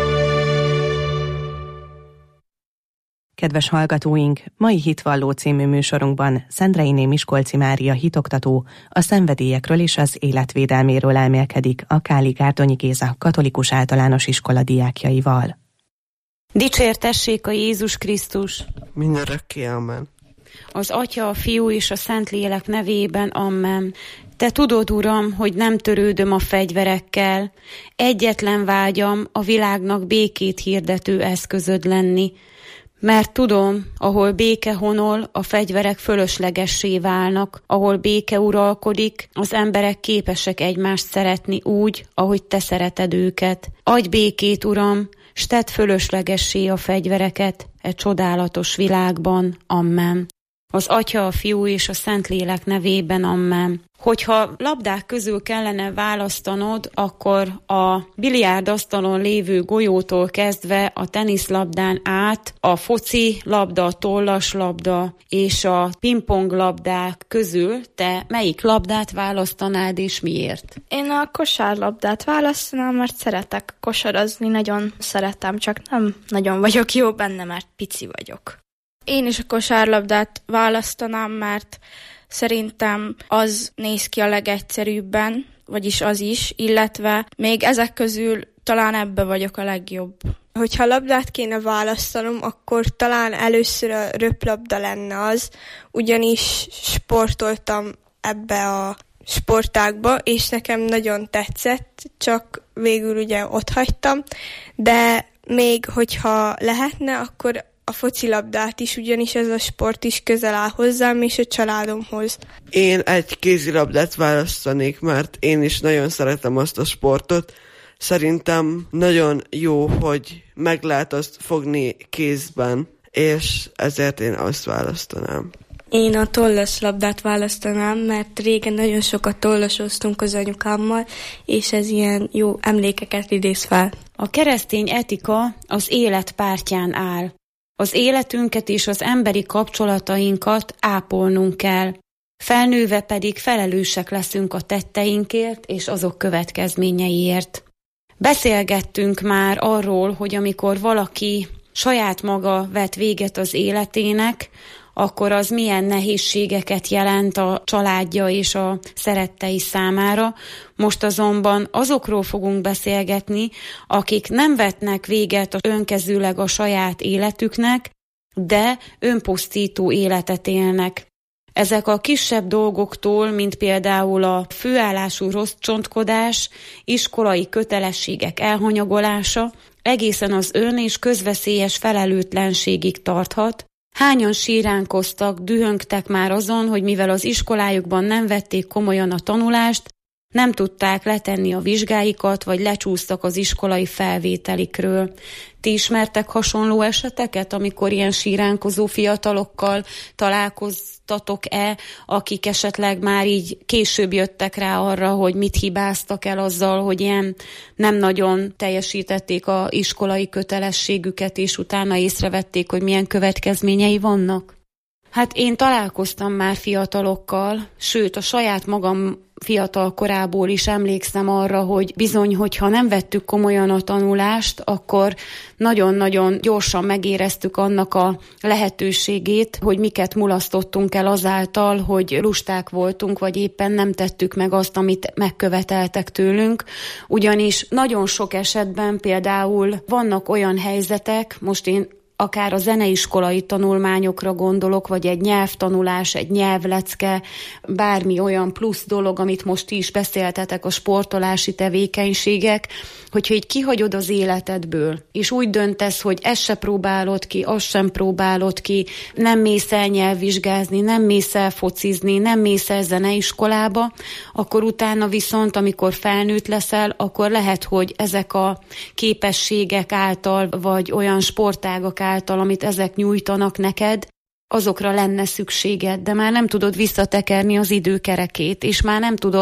Kedves hallgatóink, mai Hitvalló című műsorunkban Szendreiné Miskolci Mária hitoktató a szenvedélyekről és az életvédelméről elmélkedik a Káli Gárdonyi Géza Katolikus Általános Iskola diákjaival. Dicsértessék a Jézus Krisztus! Mindörökké, amen. Az Atya, a Fiú és a Szentlélek nevében, amen. Te tudod, Uram, hogy nem törődöm a fegyverekkel. Egyetlen vágyam a világnak békét hirdető eszközöd lenni. Mert tudom, ahol béke honol, a fegyverek fölöslegessé válnak, ahol béke uralkodik, az emberek képesek egymást szeretni úgy, ahogy te szereted őket. Adj békét, Uram, s tedd fölöslegessé a fegyvereket e csodálatos világban. Amen. Az Atya, a Fiú és a Szentlélek nevében, amen. Hogyha labdák közül kellene választanod, akkor a biliárdasztalon lévő golyótól kezdve a teniszlabdán át a foci labda, a tollas labda és a pingpong labdák közül te melyik labdát választanád és miért? Én a kosárlabdát választanám, mert szeretek kosarazni, nagyon szeretem, csak nem nagyon vagyok jó benne, mert pici vagyok. Én is a kosárlabdát választanám, mert szerintem az néz ki a legegyszerűbben, vagyis az is, illetve még ezek közül talán ebbe vagyok a legjobb. Hogyha labdát kéne választanom, akkor talán először a röplabda lenne az, ugyanis sportoltam ebbe a sportágba, és nekem nagyon tetszett, csak végül ugye ott hagytam, de még hogyha lehetne, akkor a focilabdát is, ugyanis ez a sport is közel áll hozzám és a családomhoz. Én egy kézilabdát választanék, mert én is nagyon szeretem azt a sportot. Szerintem nagyon jó, hogy meg lehet azt fogni kézben, és ezért én azt választanám. Én a tollaslabdát választanám, mert régen nagyon sokat tollasoztunk az anyukámmal, és ez ilyen jó emlékeket idéz fel. A keresztény etika az élet pártján áll. Az életünket és az emberi kapcsolatainkat ápolnunk kell. Felnőve pedig felelősek leszünk a tetteinkért és azok következményeiért. Beszélgettünk már arról, hogy amikor valaki saját maga vet véget az életének, akkor az milyen nehézségeket jelent a családja és a szerettei számára. Most azonban azokról fogunk beszélgetni, akik nem vetnek véget önkezűleg a saját életüknek, de önpusztító életet élnek. Ezek a kisebb dolgoktól, mint például a főállású rossz csontkodás, iskolai kötelességek elhanyagolása, egészen az ön- és közveszélyes felelőtlenségig tarthat. Hányan síránkoztak, dühöngtek már azon, hogy mivel az iskolájukban nem vették komolyan a tanulást, nem tudták letenni a vizsgáikat, vagy lecsúsztak az iskolai felvételikről. Ti ismertek hasonló eseteket, amikor ilyen síránkozó fiatalokkal találkoztatok-e, akik esetleg már így később jöttek rá arra, hogy mit hibáztak el azzal, hogy ilyen nem nagyon teljesítették az iskolai kötelességüket, és utána észrevették, hogy milyen következményei vannak? Hát én találkoztam már fiatalokkal, sőt a saját magam fiatal korából is emlékszem arra, hogy bizony, hogyha nem vettük komolyan a tanulást, akkor nagyon-nagyon gyorsan megéreztük annak a lehetőségét, hogy miket mulasztottunk el azáltal, hogy lusták voltunk, vagy éppen nem tettük meg azt, amit megköveteltek tőlünk. Ugyanis nagyon sok esetben például vannak olyan helyzetek, most én akár a zeneiskolai tanulmányokra gondolok, vagy egy nyelvtanulás, egy nyelvlecke, bármi olyan plusz dolog, amit most is beszéltetek, a sportolási tevékenységek, hogyha így kihagyod az életedből, és úgy döntesz, hogy ezt se próbálod ki, azt sem próbálod ki, nem mész el nyelvvizsgázni, nem mész el focizni, nem mész el zeneiskolába, akkor utána viszont, amikor felnőtt leszel, akkor lehet, hogy ezek a képességek által, vagy olyan sportágak által, amit ezek nyújtanak neked, azokra lenne szükséged, de már nem tudod visszatekerni az időkerekét, és már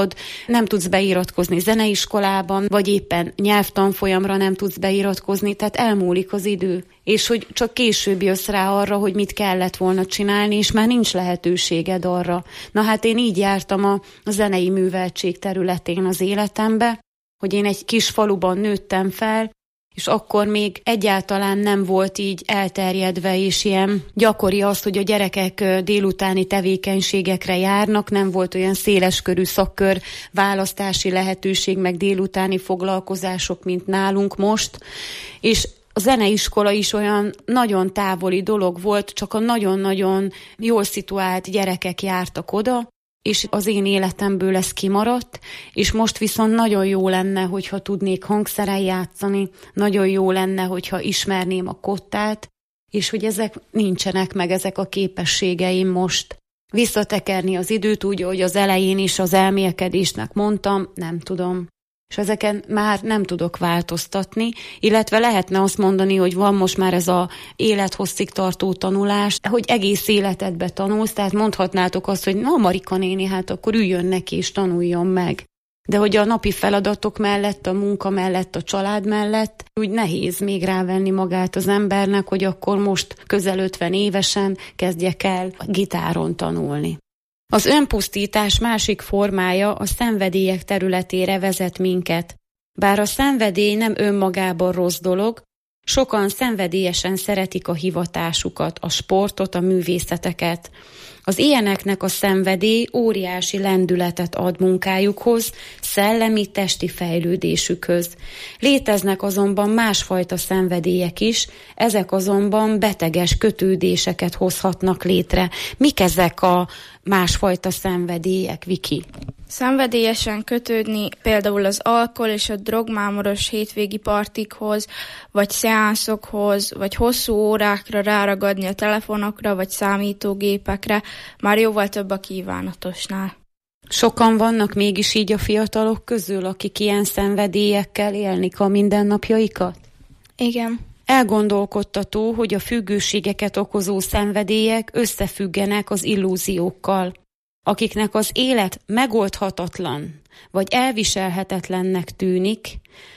nem tudsz beiratkozni zeneiskolában, vagy éppen nyelvtanfolyamra nem tudsz beiratkozni, tehát elmúlik az idő. És hogy csak később jössz rá arra, hogy mit kellett volna csinálni, és már nincs lehetőséged arra. Na hát én így jártam a zenei műveltség területén az életembe, hogy én egy kis faluban nőttem fel, és akkor még egyáltalán nem volt így elterjedve, és ilyen gyakori az, hogy a gyerekek délutáni tevékenységekre járnak, nem volt olyan széleskörű szakkör választási lehetőség, meg délutáni foglalkozások, mint nálunk most, és a zeneiskola is olyan nagyon távoli dolog volt, csak a nagyon-nagyon jól szituált gyerekek jártak oda, és az én életemből ez kimaradt, és most viszont nagyon jó lenne, hogyha tudnék hangszeren játszani, nagyon jó lenne, hogyha ismerném a kottát, és hogy ezek nincsenek meg, ezek a képességeim most. Visszatekerni az időt úgy, hogy az elején is az elmélkedésnek mondtam, nem tudom. És ezeken már nem tudok változtatni, illetve lehetne azt mondani, hogy van most már ez az élethosszig tartó tanulás, hogy egész életedbe tanulsz, tehát mondhatnátok azt, hogy na Marika néni, hát akkor üljön neki és tanuljon meg. De hogy a napi feladatok mellett, a munka mellett, a család mellett úgy nehéz még rávenni magát az embernek, hogy akkor most közel 50 évesen kezdjek el gitáron tanulni. Az önpusztítás másik formája a szenvedélyek területére vezet minket. Bár a szenvedély nem önmagában rossz dolog, sokan szenvedélyesen szeretik a hivatásukat, a sportot, a művészeteket. Az ilyeneknek a szenvedély óriási lendületet ad munkájukhoz, szellemi, testi fejlődésükhöz. Léteznek azonban másfajta szenvedélyek is, ezek azonban beteges kötődéseket hozhatnak létre. Mik ezek a másfajta szenvedélyek, Viki? Szenvedélyesen kötődni például az alkohol és a drogmámoros hétvégi partikhoz, vagy szeánszokhoz, vagy hosszú órákra ráragadni a telefonokra, vagy számítógépekre, már jóval több a kívánatosnál. Sokan vannak mégis így a fiatalok közül, akik ilyen szenvedélyekkel élnik a mindennapjaikat? Igen. Elgondolkodtató, hogy a függőségeket okozó szenvedélyek összefüggenek az illúziókkal. Akiknek az élet megoldhatatlan, vagy elviselhetetlennek tűnik,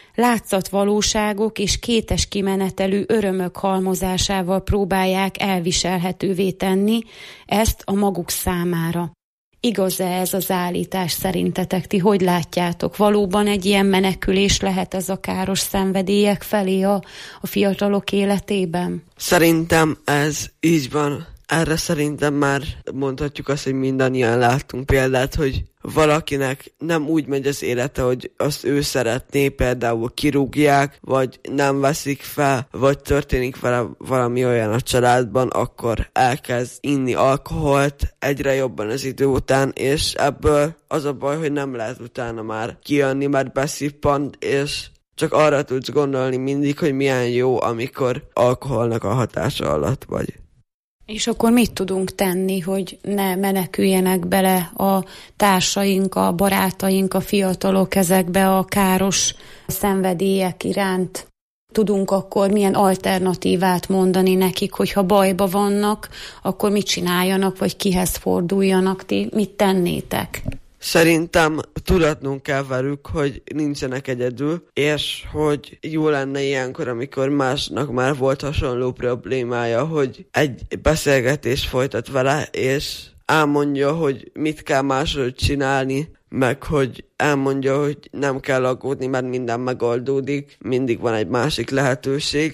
látszatvalóságok és kétes kimenetelű örömök halmozásával próbálják elviselhetővé tenni ezt a maguk számára. Igaz-e ez az állítás szerintetek? Ti hogy látjátok? Valóban egy ilyen menekülés lehet ez a káros szenvedélyek felé a fiatalok életében? Szerintem ez így van. Erre szerintem már mondhatjuk azt, hogy mindannyian láttunk példát, hogy valakinek nem úgy megy az élete, hogy azt ő szeretné, például kirúgják, vagy nem veszik fel, vagy történik vele valami olyan a családban, akkor elkezd inni alkoholt egyre jobban az idő után, és ebből az a baj, hogy nem lehet utána már kijönni, mert beszippant, és csak arra tudsz gondolni mindig, hogy milyen jó, amikor alkoholnak a hatása alatt vagy. És akkor mit tudunk tenni, hogy ne meneküljenek bele a társaink, a barátaink, a fiatalok ezekbe a káros szenvedélyek iránt? Tudunk akkor milyen alternatívát mondani nekik, hogyha bajba vannak, akkor mit csináljanak, vagy kihez forduljanak, ti mit tennétek? Szerintem tudatnunk kell velük, hogy nincsenek egyedül, és hogy jó lenne ilyenkor, amikor másnak már volt hasonló problémája, hogy egy beszélgetés folytat vele, és elmondja, hogy mit kell máshogy csinálni, meg hogy elmondja, hogy nem kell aggódni, mert minden megoldódik, mindig van egy másik lehetőség,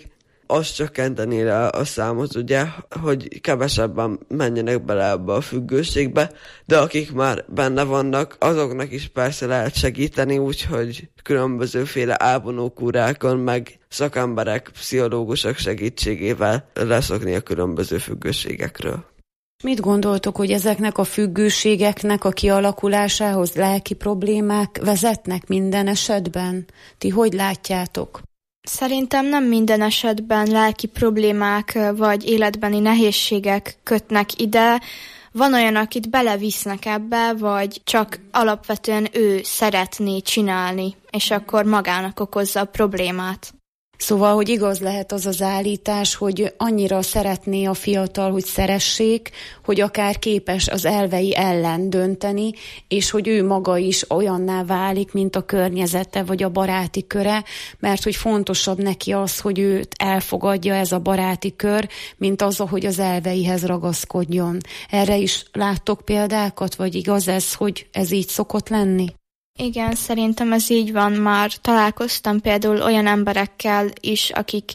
az csökkenteni rá a számot, ugye, hogy kevesebben menjenek bele ebbe a függőségbe, de akik már benne vannak, azoknak is persze lehet segíteni, úgyhogy különbözőféle elvonókúrákon, meg szakemberek, pszichológusok segítségével leszokni a különböző függőségekről. Mit gondoltok, hogy ezeknek a függőségeknek a kialakulásához lelki problémák vezetnek minden esetben? Ti hogy látjátok? Szerintem nem minden esetben lelki problémák vagy életbeni nehézségek kötnek ide. Van olyan, akit belevisznek ebbe, vagy csak alapvetően ő szeretné csinálni, és akkor magának okozza a problémát. Szóval, hogy igaz lehet az az állítás, hogy annyira szeretné a fiatal, hogy szeressék, hogy akár képes az elvei ellen dönteni, és hogy ő maga is olyanná válik, mint a környezete vagy a baráti köre, mert hogy fontosabb neki az, hogy őt elfogadja ez a baráti kör, mint az, hogy az elveihez ragaszkodjon. Erre is láttok példákat, vagy igaz ez, hogy ez így szokott lenni? Igen, szerintem ez így van. Már találkoztam például olyan emberekkel is, akik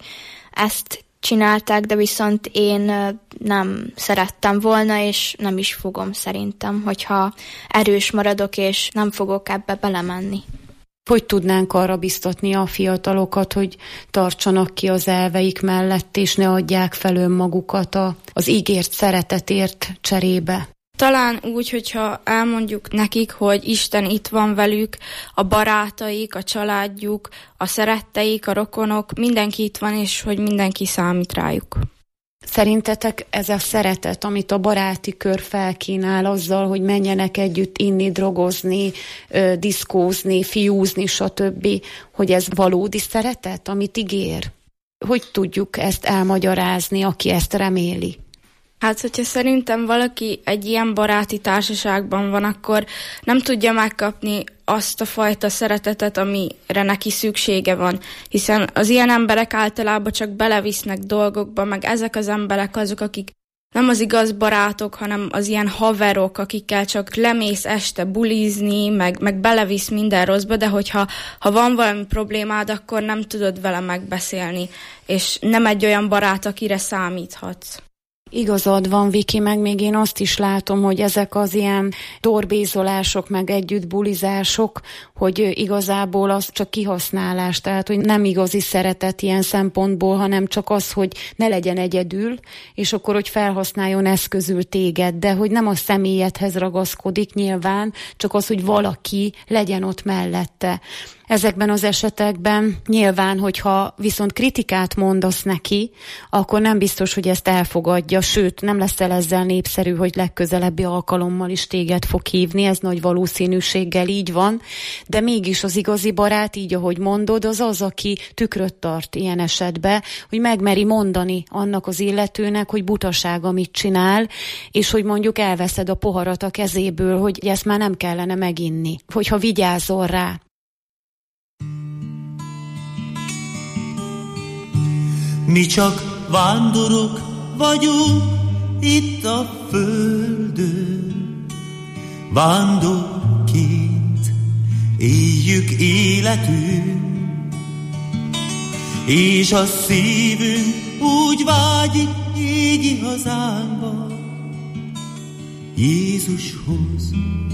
ezt csinálták, de viszont én nem szerettem volna, és nem is fogom szerintem, hogyha erős maradok, és nem fogok ebbe belemenni. Hogy tudnánk arra biztatni a fiatalokat, hogy tartsanak ki az elveik mellett, és ne adják fel önmagukat az ígért szeretetért cserébe? Talán úgy, hogyha elmondjuk nekik, hogy Isten itt van velük, a barátaik, a családjuk, a szeretteik, a rokonok, mindenki itt van, és hogy mindenki számít rájuk. Szerintetek ez a szeretet, amit a baráti kör felkínál azzal, hogy menjenek együtt inni, drogozni, diszkózni, fiúzni, stb., hogy ez valódi szeretet, amit ígér? Hogy tudjuk ezt elmagyarázni, aki ezt reméli? Hát, hogyha szerintem valaki egy ilyen baráti társaságban van, akkor nem tudja megkapni azt a fajta szeretetet, amire neki szüksége van. Hiszen az ilyen emberek általában csak belevisznek dolgokba, meg ezek az emberek azok, akik nem az igaz barátok, hanem az ilyen haverok, akikkel csak lemész este bulizni, meg belevisz minden rosszba, de hogyha van valami problémád, akkor nem tudod vele megbeszélni, és nem egy olyan barát, akire számíthatsz. Igazad van, Viki, meg még én azt is látom, hogy ezek az ilyen dorbézolások, meg együtt bulizások, hogy igazából az csak kihasználás, tehát hogy nem igazi szeretet ilyen szempontból, hanem csak az, hogy ne legyen egyedül, és akkor, hogy felhasználjon eszközül téged, de hogy nem a személyedhez ragaszkodik nyilván, csak az, hogy valaki legyen ott mellette. Ezekben az esetekben nyilván, hogyha viszont kritikát mondasz neki, akkor nem biztos, hogy ezt elfogadja, sőt, nem leszel ezzel népszerű, hogy legközelebbi alkalommal is téged fog hívni, ez nagy valószínűséggel így van, de mégis az igazi barát, így ahogy mondod, az, aki tükröt tart ilyen esetben, hogy megmeri mondani annak az illetőnek, hogy butaság, amit csinál, és hogy mondjuk elveszed a poharat a kezéből, hogy ezt már nem kellene meginni, hogyha vigyázol rá. Mi csak vándorok vagyunk itt a földön, vándorként éljük életünk, és a szívünk úgy vágyik égi hazánkba, Jézushoz,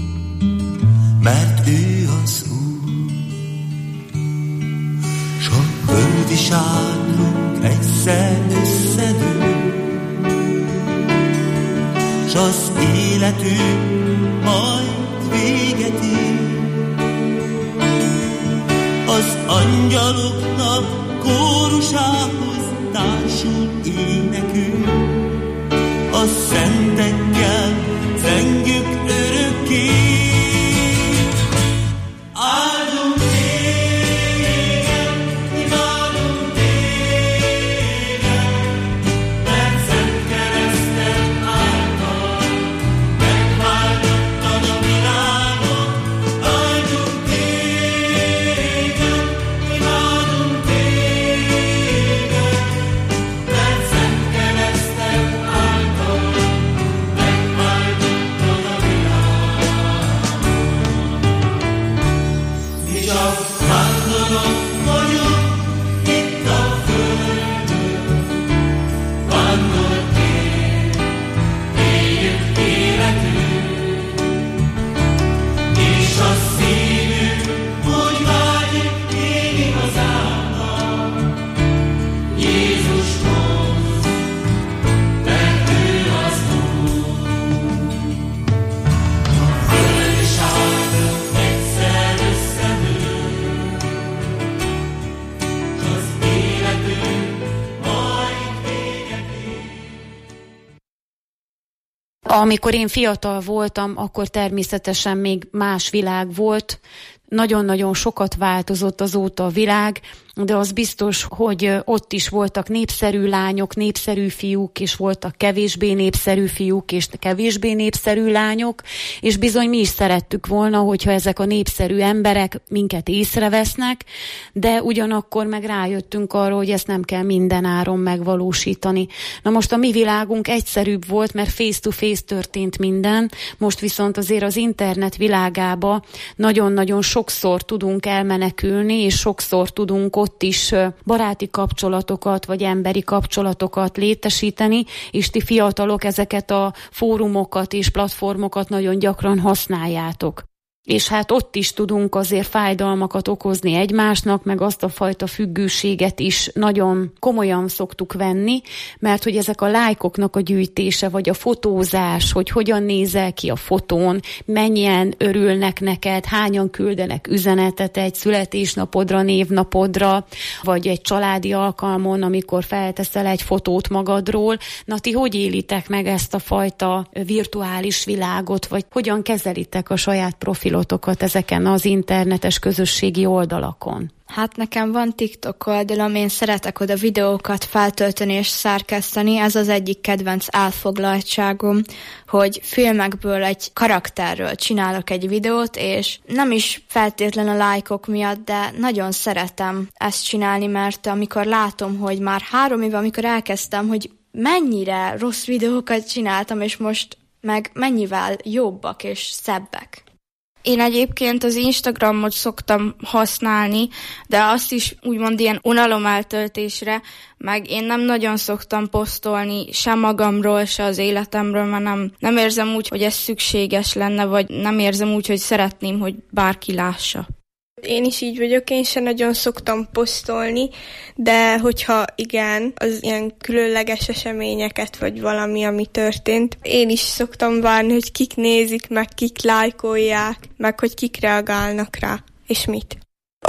mert ő az Úr. S a földi sátrunk egyszer összedől, s az életünk majd véget ér. Az angyaloknak kórusához társul énekünk, a szentekkel zengünk örökké. Kereszten Amikor én fiatal voltam, akkor természetesen még más világ volt. Nagyon-nagyon sokat változott azóta a világ, de az biztos, hogy ott is voltak népszerű lányok, népszerű fiúk, és voltak kevésbé népszerű fiúk, és kevésbé népszerű lányok, és bizony mi is szerettük volna, hogyha ezek a népszerű emberek minket észrevesznek, de ugyanakkor meg rájöttünk arra, hogy ezt nem kell minden áron megvalósítani. Na most a mi világunk egyszerűbb volt, mert face-to-face történt minden, most viszont azért az internet világába nagyon-nagyon sokszor tudunk elmenekülni, és sokszor tudunk ott is baráti kapcsolatokat, vagy emberi kapcsolatokat létesíteni, és ti fiatalok ezeket a fórumokat és platformokat nagyon gyakran használjátok. És hát ott is tudunk azért fájdalmakat okozni egymásnak, meg azt a fajta függőséget is nagyon komolyan szoktuk venni, mert hogy ezek a lájkoknak a gyűjtése, vagy a fotózás, hogy hogyan nézel ki a fotón, mennyien örülnek neked, hányan küldenek üzenetet egy születésnapodra, névnapodra, vagy egy családi alkalmon, amikor felteszel egy fotót magadról. Na ti hogy élitek meg ezt a fajta virtuális világot, vagy hogyan kezelitek a saját profilotokat ezeken az internetes közösségi oldalakon? Hát nekem van TikTok oldalom, én szeretek oda videókat feltölteni és szerkeszteni, ez az egyik kedvenc elfoglaltságom, hogy filmekből egy karakterről csinálok egy videót, és nem is feltétlen a lájkok miatt, de nagyon szeretem ezt csinálni, mert amikor látom, hogy már 3 éve, amikor elkezdtem, hogy mennyire rossz videókat csináltam, és most meg mennyivel jobbak és szebbek. Én egyébként az Instagramot szoktam használni, de azt is úgymond ilyen unalomeltöltésre, meg én nem nagyon szoktam posztolni se magamról, se az életemről, mert nem érzem úgy, hogy ez szükséges lenne, vagy nem érzem úgy, hogy szeretném, hogy bárki lássa. Én is így vagyok, én sem nagyon szoktam posztolni, de hogyha igen, az ilyen különleges eseményeket, vagy valami, ami történt, én is szoktam várni, hogy kik nézik, meg kik lájkolják, meg hogy kik reagálnak rá, és mit.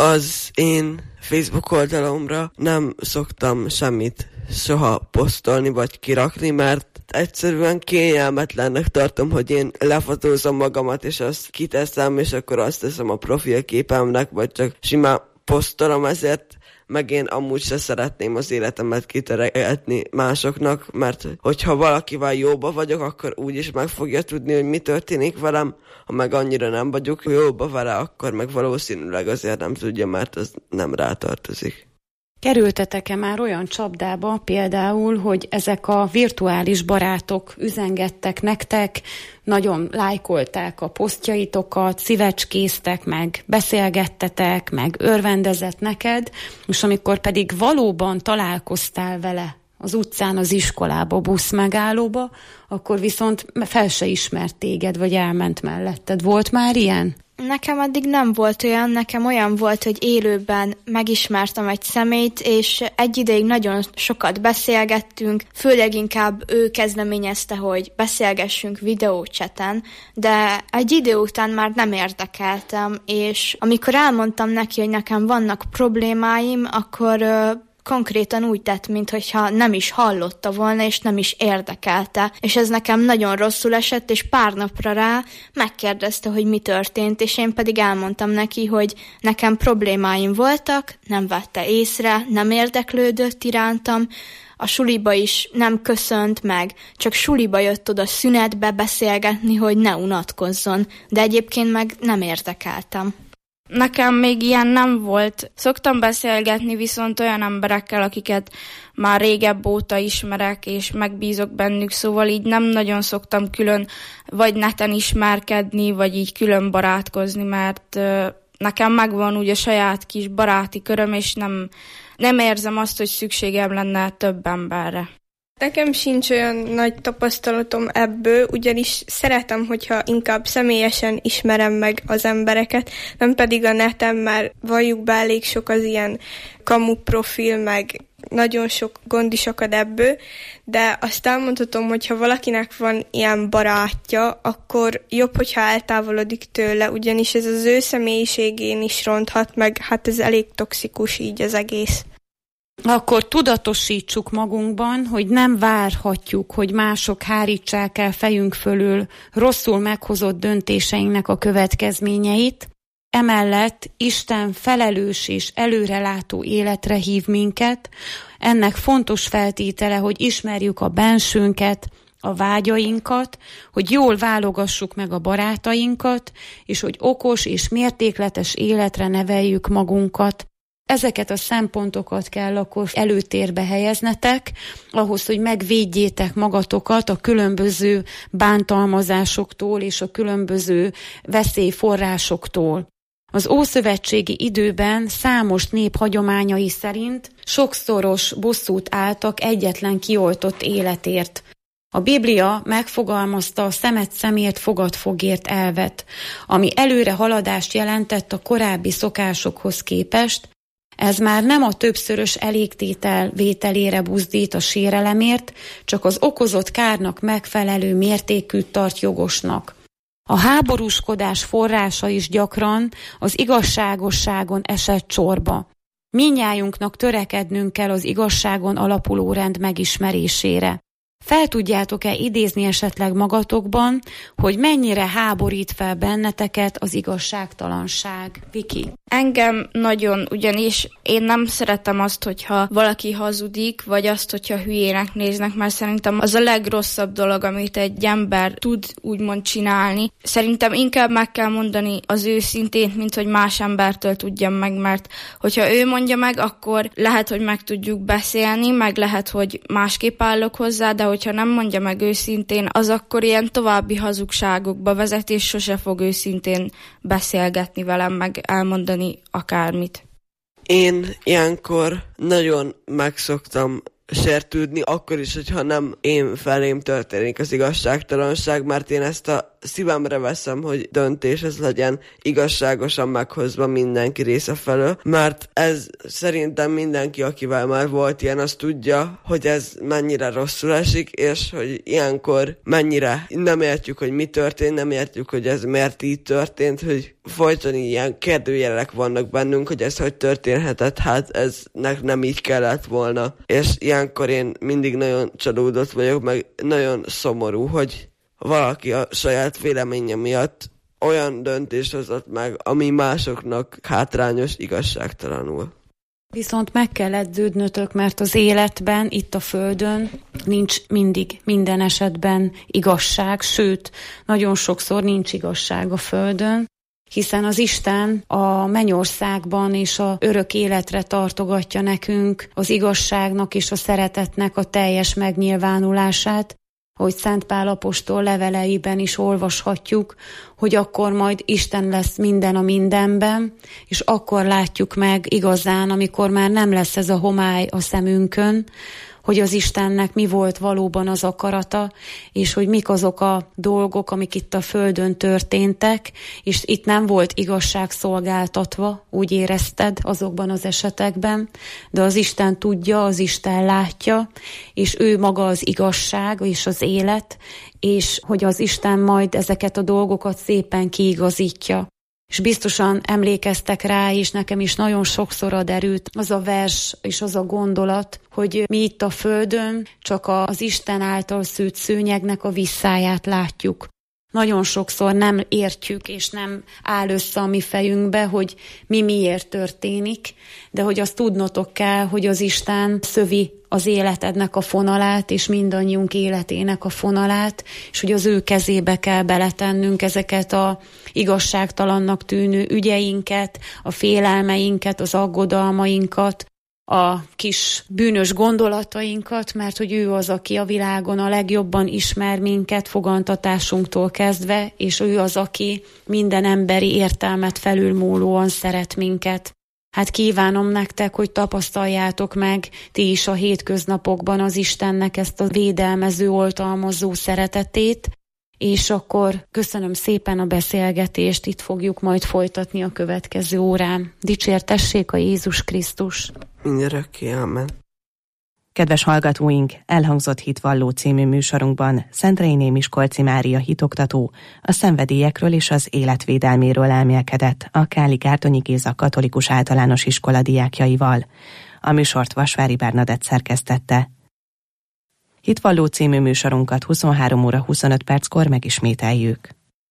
Az én Facebook oldalomra nem szoktam semmit soha posztolni, vagy kirakni, mert egyszerűen kényelmetlennek tartom, hogy én lefotózom magamat, és azt kiteszem, és akkor azt teszem a profilképemnek, vagy csak simán posztolom, ezért meg én amúgy se szeretném az életemet kiteregetni másoknak, mert hogyha valakivel jóba vagyok, akkor úgyis meg fogja tudni, hogy mi történik velem, ha meg annyira nem vagyok jóba vele, akkor meg valószínűleg azért nem tudja, mert az nem rátartozik. Kerültetek-e már olyan csapdába például, hogy ezek a virtuális barátok üzengettek nektek, nagyon lájkolták a posztjaitokat, szívecskéztek meg, beszélgettetek, meg örvendezett neked, és amikor pedig valóban találkoztál vele az utcán, az iskolába, buszmegállóba, akkor viszont fel se ismert téged, vagy elment melletted. Volt már ilyen? Nekem addig nem volt olyan, nekem olyan volt, hogy élőben megismertem egy személyt, és egy ideig nagyon sokat beszélgettünk, főleg inkább ő kezdeményezte, hogy beszélgessünk videócseten, de egy idő után már nem érdekeltem, és amikor elmondtam neki, hogy nekem vannak problémáim, akkor konkrétan úgy tett, mintha nem is hallotta volna, és nem is érdekelte. És ez nekem nagyon rosszul esett, és pár napra rá megkérdezte, hogy mi történt, és én pedig elmondtam neki, hogy nekem problémáim voltak, nem vette észre, nem érdeklődött irántam, a suliba is nem köszönt meg, csak suliba jött oda szünetbe beszélgetni, hogy ne unatkozzon, de egyébként meg nem érdekeltem. Nekem még ilyen nem volt. Szoktam beszélgetni viszont olyan emberekkel, akiket már régebb óta ismerek, és megbízok bennük, szóval így nem nagyon szoktam külön vagy neten ismerkedni, vagy így külön barátkozni, mert nekem megvan úgy a saját kis baráti köröm, és nem érzem azt, hogy szükségem lenne több emberre. Nekem sincs olyan nagy tapasztalatom ebből, ugyanis szeretem, hogyha inkább személyesen ismerem meg az embereket, nem pedig a neten, mert valljuk be, elég sok az ilyen kamu profil, meg nagyon sok gond is akad ebből, de azt elmondhatom, hogy ha valakinek van ilyen barátja, akkor jobb, hogyha eltávolodik tőle, ugyanis ez az ő személyiségén is ronthat meg, hát ez elég toxikus így az egész. akkor tudatosítsuk magunkban, hogy nem várhatjuk, hogy mások hárítsák el fejünk fölül rosszul meghozott döntéseinknek a következményeit. Emellett Isten felelős és előrelátó életre hív minket. Ennek fontos feltétele, hogy ismerjük a bensőnket, a vágyainkat, hogy jól válogassuk meg a barátainkat, és hogy okos és mértékletes életre neveljük magunkat. Ezeket a szempontokat kell akkor előtérbe helyeznetek, ahhoz, hogy megvédjétek magatokat a különböző bántalmazásoktól és a különböző veszélyforrásoktól. Az ószövetségi időben számos nép hagyományai szerint sokszoros bosszút álltak egyetlen kioltott életért. A Biblia megfogalmazta a szemet szemért, fogad fogért elvet, ami előre haladást jelentett a korábbi szokásokhoz képest. Ez már nem a többszörös elégtétel vételére buzdít a sérelemért, csak az okozott kárnak megfelelő mértékűt tart jogosnak. A háborúskodás forrása is gyakran az igazságosságon esett csorba. Mindnyájunknak törekednünk kell az igazságon alapuló rend megismerésére. Fel tudjátok-e idézni esetleg magatokban, hogy mennyire háborít fel benneteket az igazságtalanság? Viki? Engem nagyon, ugyanis én nem szeretem azt, hogyha valaki hazudik, vagy azt, hogyha hülyének néznek, mert szerintem az a legrosszabb dolog, amit egy ember tud úgymond csinálni. Szerintem inkább meg kell mondani az őszintét, mint hogy más embertől tudjam meg, mert hogyha ő mondja meg, akkor lehet, hogy meg tudjuk beszélni, meg lehet, hogy másképp állok hozzá, de hogyha nem mondja meg őszintén, az akkor ilyen további hazugságokba vezet, és sose fog őszintén beszélgetni velem, meg elmondani akármit. Én ilyenkor nagyon megszoktam sértődni, akkor is, hogyha nem én felém történik az igazságtalanság, mert én ezt a szívemre veszem, hogy döntés ez legyen igazságosan meghozva mindenki része felől, mert ez szerintem mindenki, akivel már volt ilyen, az tudja, hogy ez mennyire rosszul esik, és hogy ilyenkor mennyire nem értjük, hogy mi történt, nem értjük, hogy ez miért így történt, hogy folyton ilyen kérdőjelek vannak bennünk, hogy ez hogy történhetett, hát ez nem így kellett volna. És ilyenkor én mindig nagyon csalódott vagyok, meg nagyon szomorú, hogy valaki a saját véleménye miatt olyan döntést hozott meg, ami másoknak hátrányos, igazságtalanul. Viszont meg kell edződnötök, mert az életben, itt a Földön nincs mindig minden esetben igazság, sőt, nagyon sokszor nincs igazság a Földön, hiszen az Isten a mennyországban és a örök életre tartogatja nekünk az igazságnak és a szeretetnek a teljes megnyilvánulását, ahogy Szent Pál apostol leveleiben is olvashatjuk, hogy akkor majd Isten lesz minden a mindenben, és akkor látjuk meg igazán, amikor már nem lesz ez a homály a szemünkön, hogy az Istennek mi volt valóban az akarata, és hogy mik azok a dolgok, amik itt a Földön történtek, és itt nem volt igazság szolgáltatva, úgy érezted azokban az esetekben, de az Isten tudja, az Isten látja, és ő maga az igazság és az élet, és hogy az Isten majd ezeket a dolgokat szépen kiigazítja. És biztosan emlékeztek rá, és nekem is nagyon sokszor ad erőt az a vers és az a gondolat, hogy mi itt a Földön csak az Isten által szőtt szőnyegnek a visszáját látjuk. Nagyon sokszor nem értjük, és nem áll össze a mi fejünkbe, hogy mi miért történik, de hogy azt tudnotok kell, hogy az Isten szövi az életednek a fonalát, és mindannyiunk életének a fonalát, és hogy az ő kezébe kell beletennünk ezeket a igazságtalannak tűnő ügyeinket, a félelmeinket, az aggodalmainkat, a kis bűnös gondolatainkat, mert hogy ő az, aki a világon a legjobban ismer minket fogantatásunktól kezdve, és ő az, aki minden emberi értelmet felülmúlóan szeret minket. Hát kívánom nektek, hogy tapasztaljátok meg ti is a hétköznapokban az Istennek ezt a védelmező, oltalmazó szeretetét, és akkor köszönöm szépen a beszélgetést, itt fogjuk majd folytatni a következő órán. Dicsértessék a Jézus Krisztus! Mindörökké, amen. Kedves hallgatóink, elhangzott Hitvalló című műsorunkban Szentreiné Miskolci Mária hitoktató a szenvedélyekről és az életvédelméről elmélkedett a Káli Gárdonyi Géza Katolikus Általános Iskola diákjaival. A műsort Vasvári Bernadett szerkesztette. Hitvalló című műsorunkat 23 óra 25 perckor megismételjük.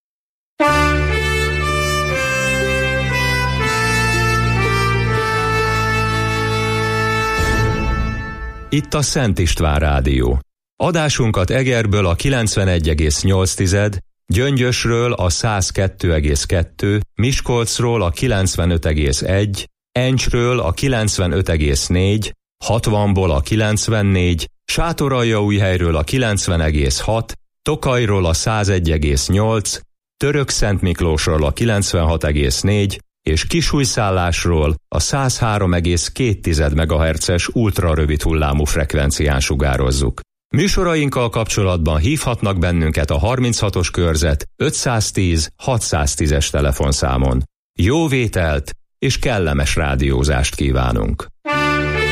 Itt a Szent István Rádió. Adásunkat Egerből a 91,8, Gyöngyösről a 102,2, Miskolcról a 95,1, Encsről a 95,4, 60-ból a 94, Sátoraljaújhelyről a 90,6, Tokajról a 101,8, Törökszentmiklósról a 96,4 és Kisújszállásról a 103,2 MHz-es ultrarövid hullámú frekvencián sugározzuk. Műsorainkkal kapcsolatban hívhatnak bennünket a 36-os körzet 510 610-es telefonszámon. Jó vételt és kellemes rádiózást kívánunk!